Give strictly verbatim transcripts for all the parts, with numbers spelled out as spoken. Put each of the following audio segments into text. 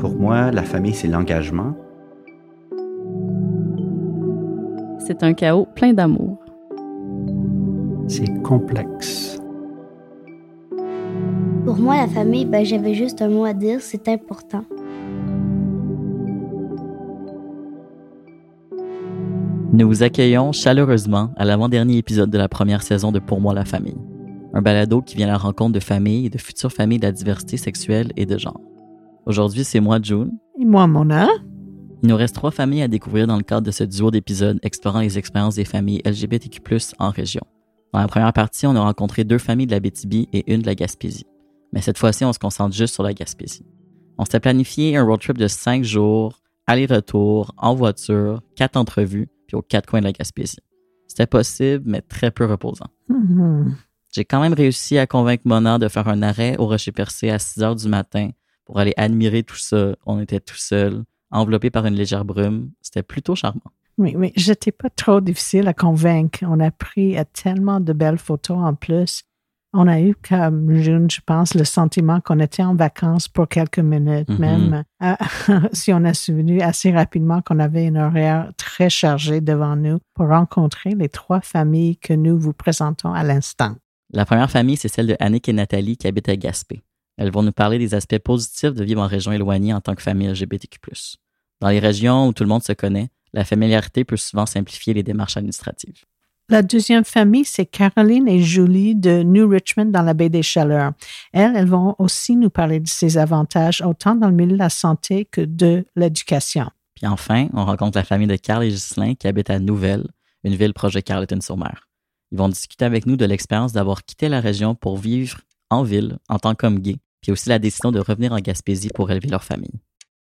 Pour moi, la famille, c'est l'engagement. C'est un chaos plein d'amour. C'est complexe. Pour moi, la famille, ben, j'avais juste un mot à dire, c'est important. Nous vous accueillons chaleureusement à l'avant-dernier épisode de la première saison de Pour moi la famille, un balado qui vient à la rencontre de familles et de futures familles de la diversité sexuelle et de genre. Aujourd'hui, c'est moi, June. Et moi, Mona. Il nous reste trois familles à découvrir dans le cadre de ce duo d'épisodes explorant les expériences des familles L G B T Q plus, en région. Dans la première partie, on a rencontré deux familles de la Abitibi et une de la Gaspésie. Mais cette fois-ci, on se concentre juste sur la Gaspésie. On s'était planifié un road trip de cinq jours, aller-retour, en voiture, quatre entrevues, puis aux quatre coins de la Gaspésie. C'était possible, mais très peu reposant. Mm-hmm. J'ai quand même réussi à convaincre Mona de faire un arrêt au Rocher Percé à six heures du matin pour aller admirer tout ça. On était tout seuls, enveloppés par une légère brume. C'était plutôt charmant. Oui, mais j'étais pas trop difficile à convaincre. On a pris tellement de belles photos en plus. On a eu, comme June, je pense, le sentiment qu'on était en vacances pour quelques minutes, mm-hmm. même euh, si on a souvenu assez rapidement qu'on avait une horaire très chargée devant nous pour rencontrer les trois familles que nous vous présentons à l'instant. La première famille, c'est celle de Annick et Nathalie qui habitent à Gaspé. Elles vont nous parler des aspects positifs de vivre en région éloignée en tant que famille L G B T Q plus. Dans les régions où tout le monde se connaît, la familiarité peut souvent simplifier les démarches administratives. La deuxième famille, c'est Caroline et Julie de New Richmond dans la baie des Chaleurs. Elles, elles vont aussi nous parler de ses avantages, autant dans le milieu de la santé que de l'éducation. Puis enfin, on rencontre la famille de Carl et Ghislain qui habitent à Nouvelle, une ville proche de Carleton-sur-Mer. Ils vont discuter avec nous de l'expérience d'avoir quitté la région pour vivre en ville en tant qu'homme gay, puis aussi la décision de revenir en Gaspésie pour élever leur famille.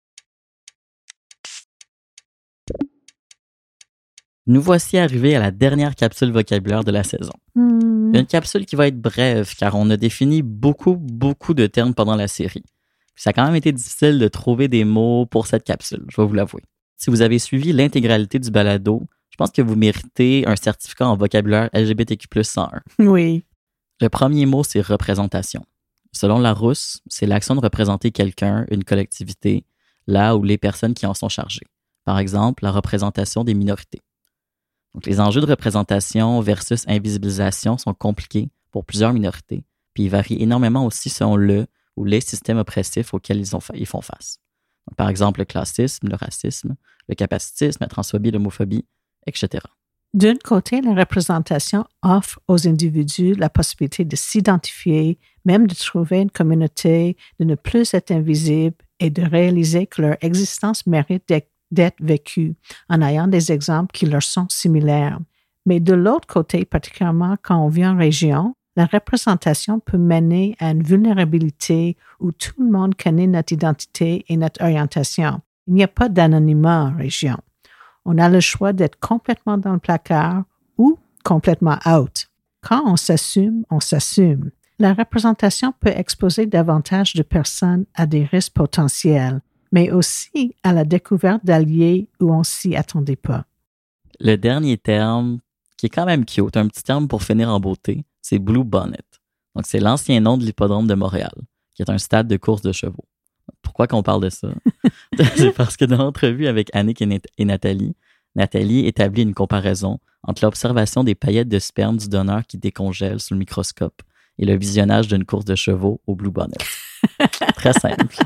Nous voici arrivés à la dernière capsule vocabulaire de la saison. Mm. Une capsule qui va être brève, car on a défini beaucoup, beaucoup de termes pendant la série. Puis ça a quand même été difficile de trouver des mots pour cette capsule, je vais vous l'avouer. Si vous avez suivi l'intégralité du balado, je pense que vous méritez un certificat en vocabulaire L G B T Q plus cent un. Oui. Le premier mot, c'est représentation. Selon Larousse, c'est l'action de représenter quelqu'un, une collectivité, là où les personnes qui en sont chargées. Par exemple, la représentation des minorités. Donc, les enjeux de représentation versus invisibilisation sont compliqués pour plusieurs minorités, puis ils varient énormément aussi selon le ou les systèmes oppressifs auxquels ils, ont fa- ils font face. Donc, par exemple, le classisme, le racisme, le capacitisme, la transphobie, l'homophobie, et cetera. D'un côté, la représentation offre aux individus la possibilité de s'identifier, même de trouver une communauté, de ne plus être invisible et de réaliser que leur existence mérite d'être d'être vécue en ayant des exemples qui leur sont similaires. Mais de l'autre côté, particulièrement quand on vit en région, la représentation peut mener à une vulnérabilité où tout le monde connaît notre identité et notre orientation. Il n'y a pas d'anonymat en région. On a le choix d'être complètement dans le placard ou complètement out. Quand on s'assume, on s'assume. La représentation peut exposer davantage de personnes à des risques potentiels, mais aussi à la découverte d'alliés où on s'y attendait pas. Le dernier terme, qui est quand même cute, un petit terme pour finir en beauté, c'est Blue Bonnet. Donc, c'est l'ancien nom de l'hippodrome de Montréal, qui est un stade de course de chevaux. Pourquoi qu'on parle de ça? C'est parce que dans l'entrevue avec Annick et, Nat- et Nathalie, Nathalie établit une comparaison entre l'observation des paillettes de sperme du donneur qui décongèle sous le microscope et le visionnage d'une course de chevaux au Blue Bonnet. Très simple.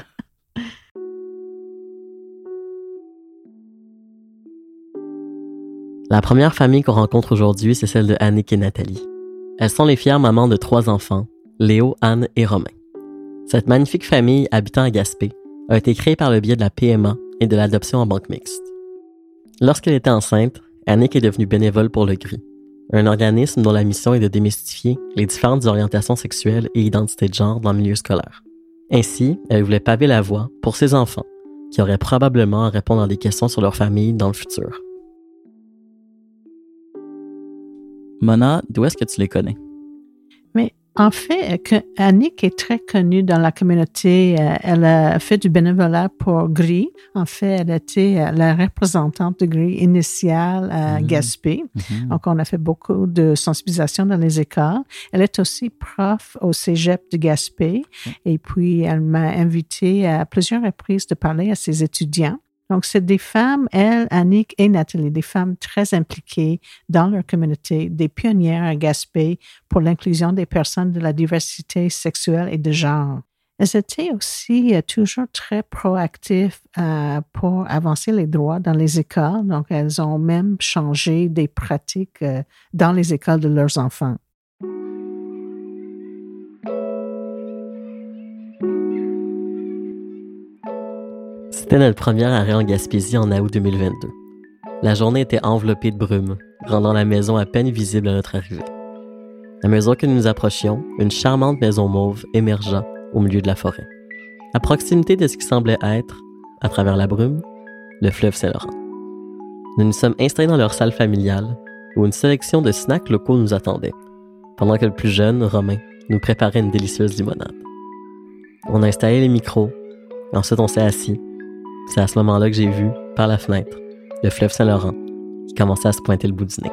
La première famille qu'on rencontre aujourd'hui, c'est celle de Annick et Nathalie. Elles sont les fières mamans de trois enfants, Léo, Anne et Romain. Cette magnifique famille habitant à Gaspé a été créée par le biais de la P M A et de l'adoption en banque mixte. Lorsqu'elle était enceinte, Annick est devenue bénévole pour le G R I, un organisme dont la mission est de démystifier les différentes orientations sexuelles et identités de genre dans le milieu scolaire. Ainsi, elle voulait paver la voie pour ses enfants, qui auraient probablement à répondre à des questions sur leur famille dans le futur. Mona, d'où est-ce que tu les connais? Mais En fait, que Annick est très connue dans la communauté. Elle a fait du bénévolat pour G R I. En fait, elle était la représentante de G R I initiale à mmh. Gaspé. Mmh. Donc, on a fait beaucoup de sensibilisation dans les écoles. Elle est aussi prof au cégep de Gaspé. Mmh. Et puis, elle m'a invité à plusieurs reprises de parler à ses étudiants. Donc, c'est des femmes, elle, Annick et Nathalie, des femmes très impliquées dans leur communauté, des pionnières à Gaspé pour l'inclusion des personnes de la diversité sexuelle et de genre. Elles étaient aussi euh, toujours très proactives euh, pour avancer les droits dans les écoles. Donc, elles ont même changé des pratiques euh, dans les écoles de leurs enfants. C'était notre premier arrêt en Gaspésie en août deux mille vingt-deux. La journée était enveloppée de brume, rendant la maison à peine visible à notre arrivée. À mesure que nous nous approchions, une charmante maison mauve émergea au milieu de la forêt. À proximité de ce qui semblait être, à travers la brume, le fleuve Saint-Laurent. Nous nous sommes installés dans leur salle familiale, où une sélection de snacks locaux nous attendait, pendant que le plus jeune, Romain, nous préparait une délicieuse limonade. On a installé les micros, ensuite on s'est assis. C'est à ce moment-là que j'ai vu, par la fenêtre, le fleuve Saint-Laurent qui commençait à se pointer le bout du nez.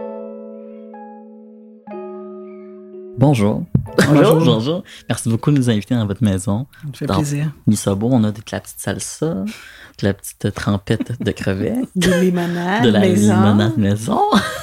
Bonjour. Bonjour. Bonjour. Merci beaucoup de nous inviter dans votre maison. Ça me fait dans plaisir. Misobo, on a de la petite salsa, de la petite trempette de crevettes. De limonade de la maison. limonade maison.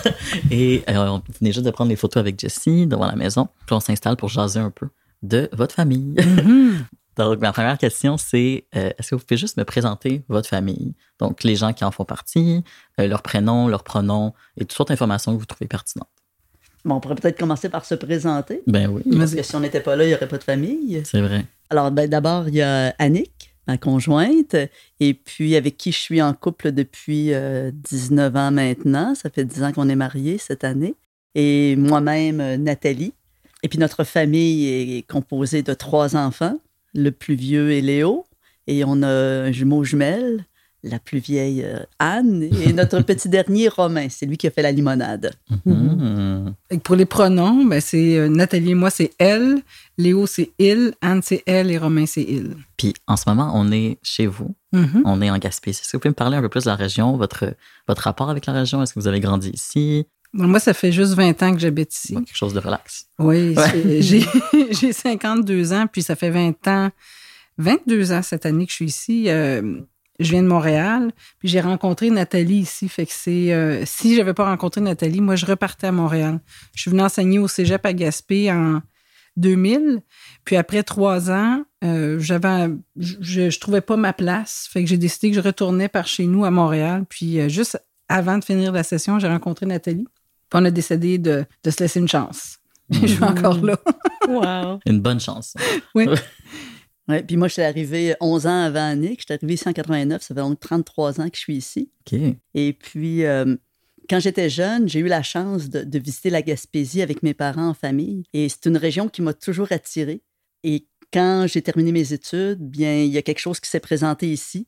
Et euh, on venait juste de prendre les photos avec Jessie devant la maison. Puis on s'installe pour jaser un peu de votre famille. Mm-hmm. Donc, ma première question, c'est euh, est-ce que vous pouvez juste me présenter votre famille? Donc, les gens qui en font partie, euh, leur prénom, leur pronom et toutes sortes d'informations que vous trouvez pertinentes. Bon, on pourrait peut-être commencer par se présenter. Ben oui. Parce que si on n'était pas là, il n'y aurait pas de famille. C'est vrai. Alors, ben, d'abord, il y a Annick, ma conjointe, et puis avec qui je suis en couple depuis euh, dix-neuf ans maintenant. Ça fait dix ans qu'on est mariés cette année. Et moi-même, Nathalie. Et puis notre famille est composée de trois enfants. Le plus vieux est Léo, et on a un jumeau jumelle, la plus vieille euh, Anne, et notre petit dernier Romain, c'est lui qui a fait la limonade. Mm-hmm. Et pour les pronoms, ben c'est euh, Nathalie et moi, c'est elle, Léo, c'est il, Anne, c'est elle, et Romain, c'est il. Puis en ce moment, on est chez vous, mm-hmm. on est en Gaspésie. Est-ce que vous pouvez me parler un peu plus de la région, votre, votre rapport avec la région? Est-ce que vous avez grandi ici? Moi, ça fait juste vingt ans que j'habite ici. Bon, quelque chose de relax. Oui, ouais. j'ai, j'ai cinquante-deux ans, puis ça fait vingt ans, vingt-deux ans cette année que je suis ici. Euh, je viens de Montréal, puis j'ai rencontré Nathalie ici. Fait que c'est, euh, si je n'avais pas rencontré Nathalie, moi, je repartais à Montréal. Je suis venue enseigner au cégep à Gaspé en deux mille. Puis après trois ans, euh, j'avais, je ne trouvais pas ma place. Fait que j'ai décidé que je retournais par chez nous à Montréal. Puis euh, juste avant de finir la session, j'ai rencontré Nathalie. Puis on a décidé de, de se laisser une chance. Mmh. Je suis encore là. Wow! Une bonne chance. Oui. Ouais, puis moi, je suis arrivée onze ans avant Annick. Je suis arrivée ici en quatre-vingt-neuf. Ça fait donc trente-trois ans que je suis ici. OK. Et puis, euh, quand j'étais jeune, j'ai eu la chance de, de visiter la Gaspésie avec mes parents en famille. Et c'est une région qui m'a toujours attirée. Et quand j'ai terminé mes études, bien, il y a quelque chose qui s'est présenté ici.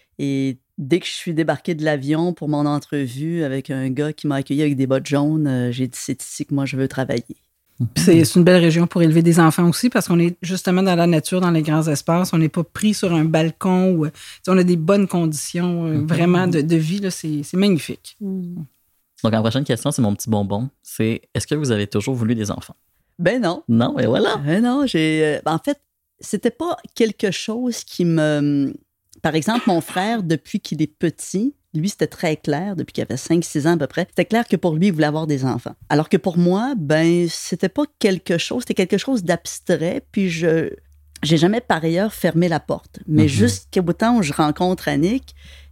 Et dès que je suis débarquée de l'avion pour mon entrevue avec un gars qui m'a accueilli avec des bottes jaunes, euh, j'ai dit, c'est ici que moi, je veux travailler. C'est, c'est une belle région pour élever des enfants aussi parce qu'on est justement dans la nature, dans les grands espaces. On n'est pas pris sur un balcon. Où, on a des bonnes conditions euh, vraiment de, de vie. Là, c'est, c'est magnifique. Donc, la prochaine question, c'est mon petit bonbon. C'est, est-ce que vous avez toujours voulu des enfants? Ben non. Non, mais voilà. Ben non, j'ai... Euh, en fait, c'était pas quelque chose qui me... Par exemple, mon frère, depuis qu'il est petit, lui, c'était très clair, depuis qu'il avait cinq six ans à peu près, c'était clair que pour lui, il voulait avoir des enfants. Alors que pour moi, ben, c'était pas quelque chose, c'était quelque chose d'abstrait, puis je j'ai jamais par ailleurs fermé la porte. Mais mm-hmm. jusqu'au temps où je rencontre Annick,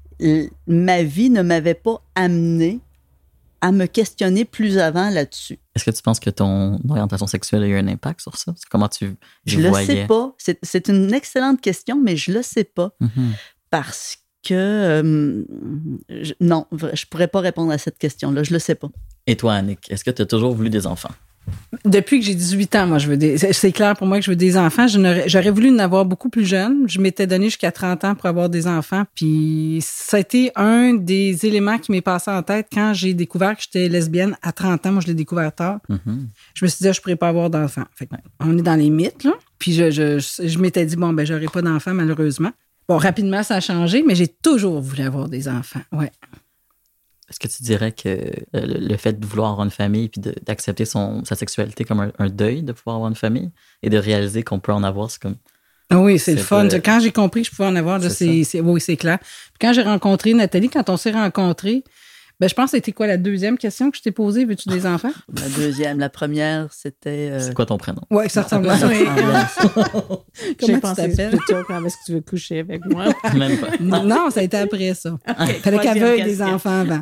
ma vie ne m'avait pas amené à me questionner plus avant là-dessus. Est-ce que tu penses que ton orientation sexuelle a eu un impact sur ça? Comment tu Je le voyais? sais pas. C'est, c'est une excellente question, mais je le sais pas. Mm-hmm. Parce que... Euh, je, non, je pourrais pas répondre à cette question-là. Je le sais pas. Et toi, Annick, est-ce que tu as toujours voulu des enfants? Depuis que j'ai dix-huit ans, moi, je veux des... C'est clair pour moi que je veux des enfants. Je n'aurais... J'aurais voulu en avoir beaucoup plus jeune. Je m'étais donné jusqu'à trente ans pour avoir des enfants. Puis ça a été un des éléments qui m'est passé en tête quand j'ai découvert que j'étais lesbienne à trente ans. Moi, je l'ai découvert tard. Mm-hmm. Je me suis dit, je ne pourrais pas avoir d'enfants. Fait que, on est dans les mythes, là. Puis je, je, je, je m'étais dit, bon, ben, j'aurais pas d'enfants, malheureusement. Bon, rapidement, ça a changé, mais j'ai toujours voulu avoir des enfants. Ouais. Est-ce que tu dirais que le, le fait de vouloir avoir une famille puis de, d'accepter son, sa sexualité comme un, un deuil de pouvoir avoir une famille et de réaliser qu'on peut en avoir, c'est comme... Oui, c'est, c'est le fun. Pas... Quand j'ai compris que je pouvais en avoir, là, c'est, c'est, c'est, oui, c'est clair. Puis quand j'ai rencontré Nathalie, quand on s'est rencontrés, ben, je pense que c'était quoi la deuxième question que je t'ai posée? Veux-tu des enfants? La deuxième. La première, c'était... Euh... C'est quoi ton prénom? Oui, ça ressemble à ça. Comment j'ai tu pensé t'appelles? Plutôt quand est-ce que tu veux coucher avec moi? Même pas. Non, ça a été après ça. Okay, fallait qu'elle veuille des enfants avant.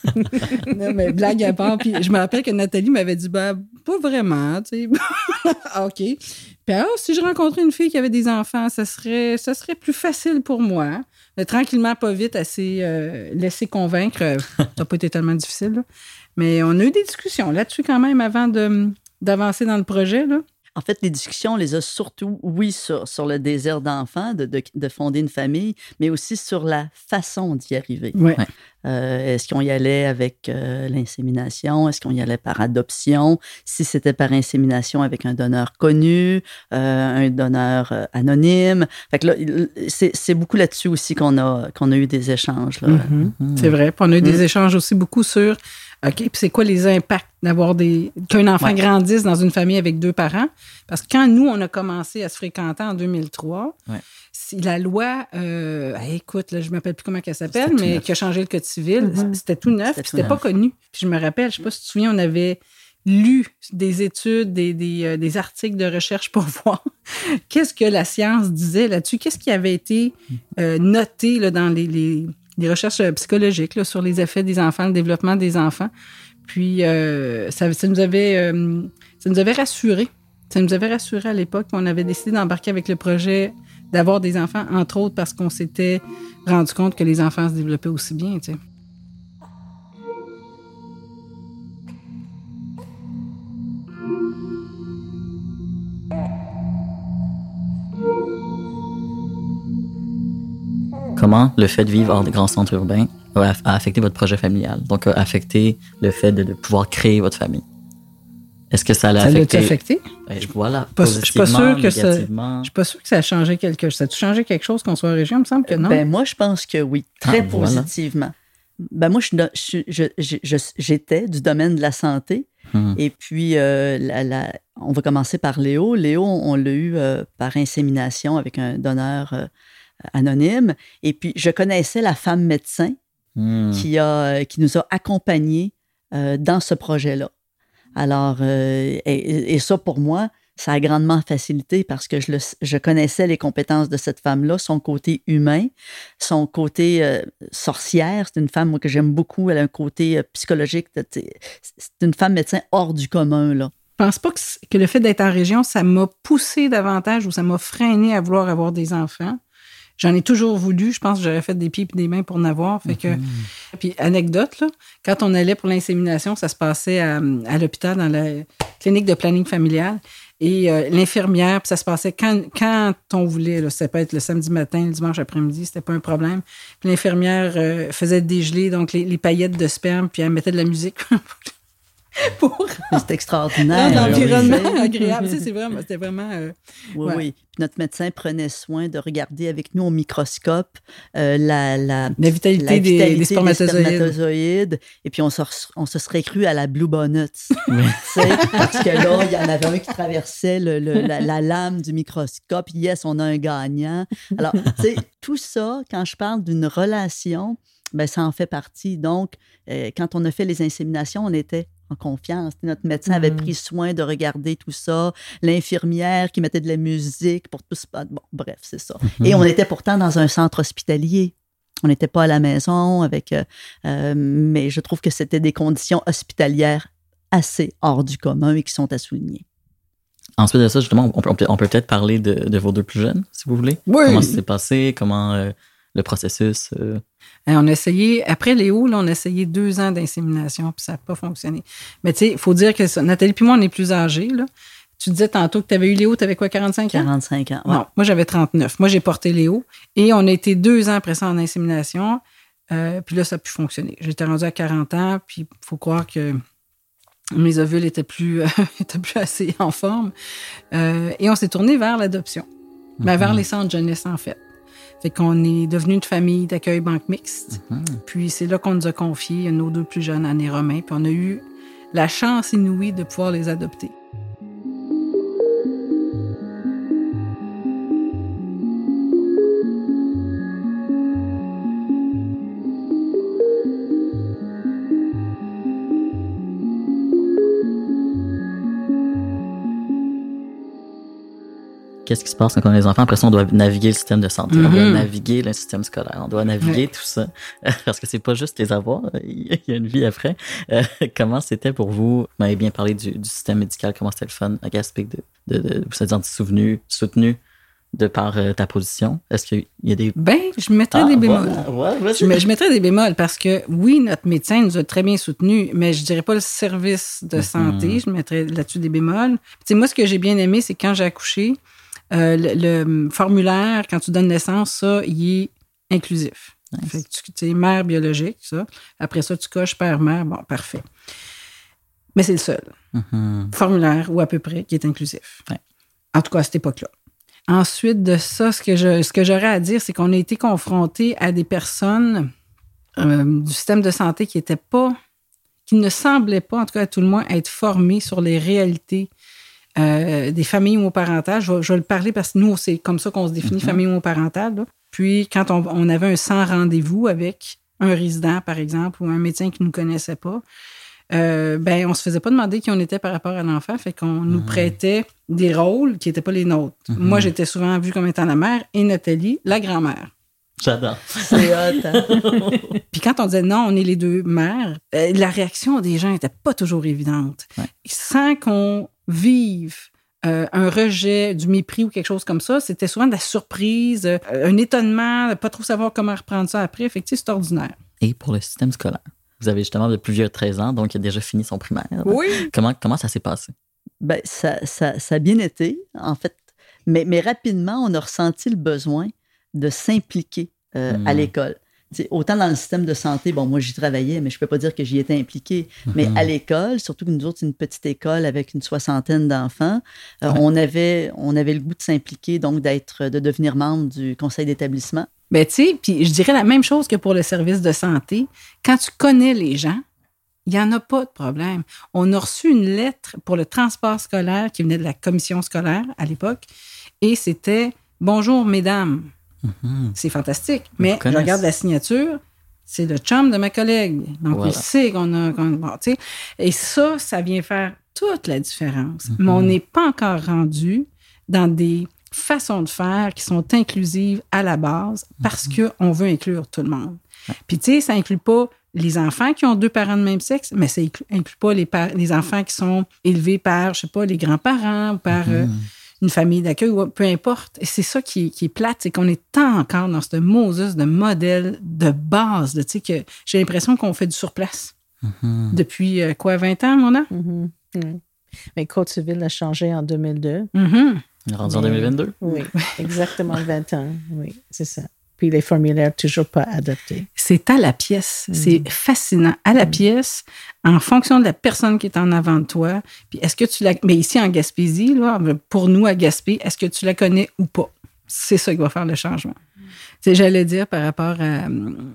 Non, mais blague à part. Puis je me rappelle que Nathalie m'avait dit, ben, pas vraiment, tu sais. OK. Puis alors, si je rencontrais une fille qui avait des enfants, ça serait, ça serait plus facile pour moi. Mais tranquillement, pas vite, elle s'est euh, laissée convaincre. Ça n'a pas été tellement difficile, là. Mais on a eu des discussions là-dessus quand même avant de, d'avancer dans le projet, là. En fait, les discussions, on les a surtout, oui, sur, sur le désir d'enfant, de, de, de fonder une famille, mais aussi sur la façon d'y arriver. Ouais. Euh, est-ce qu'on y allait avec euh, l'insémination? Est-ce qu'on y allait par adoption? Si c'était par insémination avec un donneur connu, euh, un donneur euh, anonyme. Fait que là, c'est, c'est beaucoup là-dessus aussi qu'on a, qu'on a eu des échanges. Là. Mm-hmm. Mm-hmm. C'est vrai. Puis on a eu mm-hmm. des échanges aussi beaucoup sur... OK, puis c'est quoi les impacts d'avoir des... qu'un enfant ouais. grandisse dans une famille avec deux parents? Parce que quand nous, on a commencé à se fréquenter en deux mille trois, ouais. si la loi, euh, écoute, là, je ne m'appelle plus comment elle s'appelle, c'était mais qui a changé le Code civil, mm-hmm. c'était tout neuf, c'était puis c'était neuf. Pas connu. Puis je me rappelle, je ne sais pas si tu te souviens, on avait lu des études, des, des, euh, des articles de recherche pour voir qu'est-ce que la science disait là-dessus, qu'est-ce qui avait été euh, noté là, dans les... les des recherches psychologiques là, sur les effets des enfants, le développement des enfants. Puis, euh, ça, ça, nous avait, euh, ça nous avait rassurés. Ça nous avait rassurés à l'époque. On avait décidé d'embarquer avec le projet d'avoir des enfants, entre autres parce qu'on s'était rendu compte que les enfants se développaient aussi bien, tu sais. Comment le fait de vivre hors des grands centres urbains a affecté votre projet familial? Donc, a affecté le fait de, de pouvoir créer votre famille. Est-ce que ça l'a ça affecté? Ça l'a affecté? Ben, voilà, pas, positivement, je suis pas sûre que ça, négativement. Je suis pas sûre que ça a changé quelque chose. Ça a changé quelque chose qu'on soit en région? Il me semble que non. Ben, moi, je pense que oui, très ah, positivement. Voilà. Ben, moi, je, je, je, je, je, j'étais du domaine de la santé. Hum. Et puis, euh, la, la, on va commencer par Léo. Léo, on l'a eu euh, par insémination avec un donneur... Euh, anonyme. Et puis, je connaissais la femme médecin mmh. qui, a, qui nous a accompagnés euh, dans ce projet-là. Alors, euh, et, et ça, pour moi, ça a grandement facilité parce que je, le, je connaissais les compétences de cette femme-là, son côté humain, son côté euh, sorcière. C'est une femme moi, que j'aime beaucoup. Elle a un côté euh, psychologique. C'est une femme médecin hors du commun, là. Je pense pas que, que le fait d'être en région, ça m'a poussé davantage ou ça m'a freiné à vouloir avoir des enfants. J'en ai toujours voulu. Je pense que j'aurais fait des pieds et des mains pour en avoir. Fait que... mm-hmm. Puis, anecdote, là, quand on allait pour l'insémination, ça se passait à, à l'hôpital, dans la clinique de planning familial. Et euh, l'infirmière, puis ça se passait quand, quand on voulait. Là, ça peut être le samedi matin, le dimanche après-midi, c'était pas un problème. Puis l'infirmière euh, faisait dégeler donc les, les paillettes de sperme, puis elle mettait de la musique. Pour... C'est extraordinaire. Non, l'environnement oui. agréable. Tu sais, c'est vraiment, c'était vraiment... Euh, oui, ouais. oui. Puis notre médecin prenait soin de regarder avec nous au microscope euh, la, la, la vitalité, la vitalité des, des, spermatozoïdes. des spermatozoïdes. Et puis, on se, on se serait cru à la Blue Bonnet. Parce que là, il y en avait un qui traversait le, le, la, la lame du microscope. Yes, on a un gagnant. Alors, tu sais, tout ça, quand je parle d'une relation, ben, ça en fait partie. Donc, euh, quand on a fait les inséminations, on était en confiance. Notre médecin mmh. avait pris soin de regarder tout ça. L'infirmière qui mettait de la musique pour tout ça. Bon, bref, c'est ça. Mmh. Et on était pourtant dans un centre hospitalier. On n'était pas à la maison avec... Euh, euh, mais je trouve que c'était des conditions hospitalières assez hors du commun et qui sont à souligner. Ensuite de ça, justement, on peut, on peut peut-être parler de, de vos deux plus jeunes, si vous voulez. Oui. Comment ça s'est passé? Comment... Euh, le processus? Euh... Et on a essayé, après Léo, là, on a essayé deux ans d'insémination, puis ça n'a pas fonctionné. Mais tu sais, il faut dire que ça, Nathalie puis moi, on est plus âgés, là. Tu disais tantôt que tu avais eu Léo, tu avais quoi, quarante-cinq ans? quarante-cinq ans, ouais. Non, moi, j'avais trente-neuf. Moi, j'ai porté Léo. Et on a été deux ans après ça en insémination. Euh, puis là, ça a pu fonctionner. J'étais rendue à quarante ans, puis il faut croire que mes ovules étaient plus, euh, étaient plus assez en forme. Euh, et on s'est tourné vers l'adoption. Mm-hmm. Ben, vers les centres jeunesse, en fait. Fait qu'on est devenu une famille d'accueil banque mixte. Mm-hmm. Puis c'est là qu'on nous a confié nos deux plus jeunes, Anne et Romain. Puis on a eu la chance inouïe de pouvoir les adopter. Qu'est-ce qui se passe quand on a les enfants? Après ça, on doit naviguer le système de santé, mm-hmm. on doit naviguer le système scolaire, on doit naviguer ouais. tout ça. Parce que c'est pas juste les avoir, il y a une vie après. Euh, comment c'était pour vous? Vous m'avez bien parlé du, du système médical, comment c'était le fun à Gaspé de, de, de, de vous êtes senti souvenu, soutenu de par euh, ta position. Est-ce qu'il y a des... Ben, je mettrais ah, des bémols. Ouais, ouais, je, je mettrais des bémols parce que, oui, notre médecin nous a très bien soutenus, mais je dirais pas le service de santé. Mm-hmm. Je mettrais là-dessus des bémols. Tu sais, moi, ce que j'ai bien aimé, c'est quand j'ai accouché, Euh, le, le formulaire, quand tu donnes naissance, ça, il est inclusif. Nice. Fait que tu sais, mère biologique, ça. Après ça, tu coches père-mère. Bon, parfait. Mais c'est le seul mm-hmm. formulaire, ou à peu près, qui est inclusif. Ouais. En tout cas, à cette époque-là. Ensuite de ça, ce que, je, ce que j'aurais à dire, c'est qu'on a été confrontés à des personnes euh, du système de santé qui étaient pas, qui ne semblaient pas, en tout cas à tout le moins, être formées sur les réalités Euh, des familles homoparentales. Je vais, je vais le parler parce que nous, c'est comme ça qu'on se définit, mm-hmm. famille homoparentale. Là. Puis, quand on, on avait un sans rendez-vous avec un résident, par exemple, ou un médecin qui ne nous connaissait pas, euh, ben, on ne se faisait pas demander qui on était par rapport à l'enfant. Fait qu'on mm-hmm. nous prêtait des rôles qui n'étaient pas les nôtres. Mm-hmm. Moi, j'étais souvent vue comme étant la mère et Nathalie, la grand-mère. J'adore. C'est hot, hein? Puis quand on disait non, on est les deux mères, euh, la réaction des gens n'était pas toujours évidente. Ouais. Sans qu'on vive euh, un rejet, du mépris ou quelque chose comme ça, c'était souvent de la surprise, euh, un étonnement, de pas trop savoir comment reprendre ça après. Fait que c'est ordinaire. Et pour le système scolaire? Vous avez justement le plus vieux de treize ans, donc il a déjà fini son primaire. Oui. Comment, comment ça s'est passé? Ben, ça, ça, ça a bien été, en fait. Mais, mais rapidement, on a ressenti le besoin de s'impliquer euh, mmh. à l'école. T'sais, autant dans le système de santé, bon, moi, j'y travaillais, mais je ne peux pas dire que j'y étais impliquée. Mmh. Mais à l'école, surtout que nous autres, c'est une petite école avec une soixantaine d'enfants, euh, ouais. on, avait, on avait le goût de s'impliquer, donc d'être, de devenir membre du conseil d'établissement. Bien, tu sais, puis je dirais la même chose que pour le service de santé. Quand tu connais les gens, il n'y en a pas de problème. On a reçu une lettre pour le transport scolaire qui venait de la commission scolaire à l'époque, et c'était « Bonjour, mesdames ». Mm-hmm. C'est fantastique. Mais je regarde la signature, c'est le chum de ma collègue. Donc, voilà. Il sait qu'on a... Qu'on, bon, tu sais, et ça, ça vient faire toute la différence. Mm-hmm. Mais on n'est pas encore rendu dans des façons de faire qui sont inclusives à la base parce mm-hmm. qu'on veut inclure tout le monde. Ouais. Puis, tu sais, ça inclut pas les enfants qui ont deux parents de même sexe, mais ça inclut, inclut pas les, par, les enfants qui sont élevés par, je sais pas, les grands-parents ou par... Mm-hmm. Euh, une famille d'accueil, ou peu importe. Et c'est ça qui, qui est plate, c'est qu'on est encore dans ce Moses de modèle de base, tu sais, que j'ai l'impression qu'on fait du surplace. Mm-hmm. Depuis, euh, quoi, vingt ans, Mona? Mm-hmm. Mm-hmm. Mais Code civil a changé en deux mille deux. Mm-hmm. On est rendu en deux mille vingt-deux? Oui, exactement vingt ans. Oui, c'est ça. Puis les formulaires toujours pas adaptés. C'est à la pièce. Mm-hmm. C'est fascinant. À la mm-hmm. pièce, en fonction de la personne qui est en avant de toi. Puis est-ce que tu la... Mais ici, en Gaspésie, là, pour nous, à Gaspé, est-ce que tu la connais ou pas? C'est ça qui va faire le changement. Mm-hmm. J'allais dire par rapport à,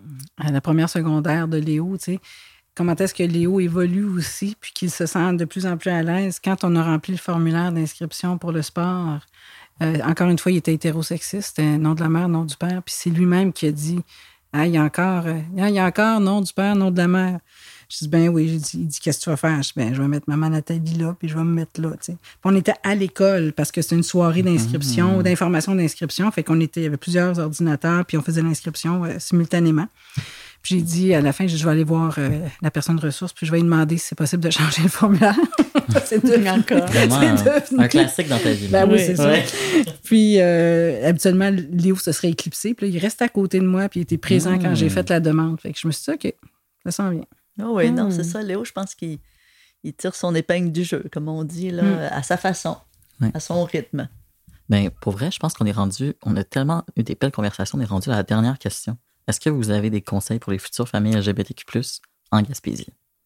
à la première secondaire de Léo, tu sais, comment est-ce que Léo évolue aussi, puis qu'il se sent de plus en plus à l'aise quand on a rempli le formulaire d'inscription pour le sport. Euh, encore une fois, il était hétérosexiste, c'était nom de la mère, nom du père, puis c'est lui-même qui a dit ah, il y a encore, euh, il y a encore nom du père, nom de la mère. Je dis ben oui, j'ai dit, il dit qu'est-ce que tu vas faire? Je dis ben je vais mettre maman Nathalie là, puis je vais me mettre là. T'sais. Puis on était à l'école parce que c'était une soirée d'inscription, mmh. d'information d'inscription, fait qu'on était, il y avait plusieurs ordinateurs, puis on faisait l'inscription euh, simultanément. Puis j'ai dit à la fin, je vais aller voir euh, la personne ressource, puis je vais lui demander si c'est possible de changer le formulaire. c'est devenu encore. Vraiment un, devenu... un classique dans ta vie. Ben oui, oui, c'est ouais. ça. Puis euh, habituellement, Léo se serait éclipsé. Puis là, il reste à côté de moi, puis il était présent mmh. quand j'ai fait la demande. Fait que je me suis dit, OK, ça s'en vient. Oh oui, mmh. non, c'est ça. Léo, je pense qu'il il tire son épingle du jeu, comme on dit, là, mmh. à sa façon, ouais. à son rythme. Bien, pour vrai, je pense qu'on est rendu, on a tellement eu des belles conversations, on est rendu à la dernière question. Est-ce que vous avez des conseils pour les futures familles L G B T Q plus, en Gaspésie?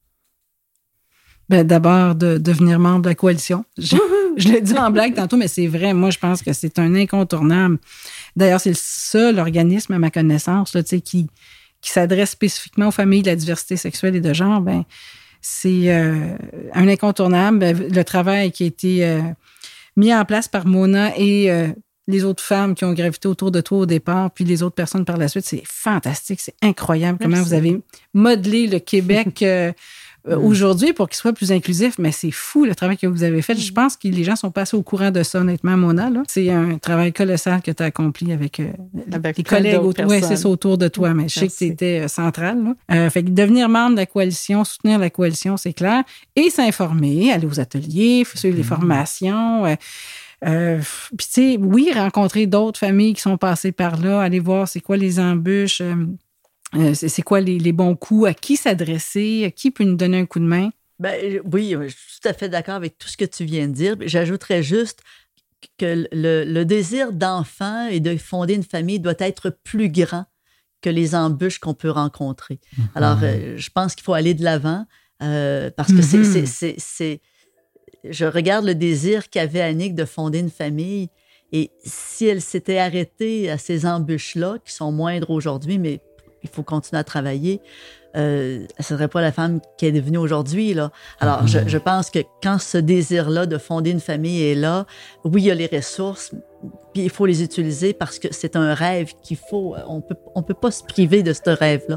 Ben, d'abord, de devenir membre de la coalition. Je, je l'ai dit en blague tantôt, mais c'est vrai. Moi, je pense que c'est un incontournable. D'ailleurs, c'est le seul organisme, à ma connaissance, là, tu sais, qui, qui s'adresse spécifiquement aux familles de la diversité sexuelle et de genre. Ben, c'est euh, un incontournable. Le travail qui a été... Euh, mis en place par Mona et euh, les autres femmes qui ont gravité autour de toi au départ, puis les autres personnes par la suite. C'est fantastique, c'est incroyable Merci. Comment vous avez modelé le Québec euh, mm. aujourd'hui pour qu'il soit plus inclusif. Mais c'est fou le travail que vous avez fait. Mm. Je pense que les gens sont passés au courant de ça, honnêtement, Mona. Là. C'est un travail colossal que tu as accompli avec, euh, avec les collègues autour, ouais, c'est ça, autour de toi. Mais je sais que tu étais euh, centrale. Là. Euh, fait que devenir membre de la coalition, soutenir la coalition, c'est clair. Et s'informer, aller aux ateliers, suivre les formations. Euh, euh, Puis, tu sais, oui, rencontrer d'autres familles qui sont passées par là, aller voir c'est quoi les embûches, euh, euh, c'est, c'est quoi les, les bons coups, à qui s'adresser, à qui peut nous donner un coup de main. Ben, oui, je suis tout à fait d'accord avec tout ce que tu viens de dire. J'ajouterais juste que le, le désir d'enfant et de fonder une famille doit être plus grand que les embûches qu'on peut rencontrer. Mm-hmm. Alors, euh, je pense qu'il faut aller de l'avant euh, parce que mm-hmm. c'est, c'est, c'est, c'est... Je regarde le désir qu'avait Annick de fonder une famille et si elle s'était arrêtée à ces embûches-là, qui sont moindres aujourd'hui, mais il faut continuer à travailler, euh, elle ne serait pas la femme qu'elle est devenue aujourd'hui, là. Alors, mm-hmm. je, je pense que quand ce désir-là de fonder une famille est là, oui, il y a les ressources, puis il faut les utiliser parce que c'est un rêve qu'il faut... On peut, on peut pas se priver de ce rêve-là.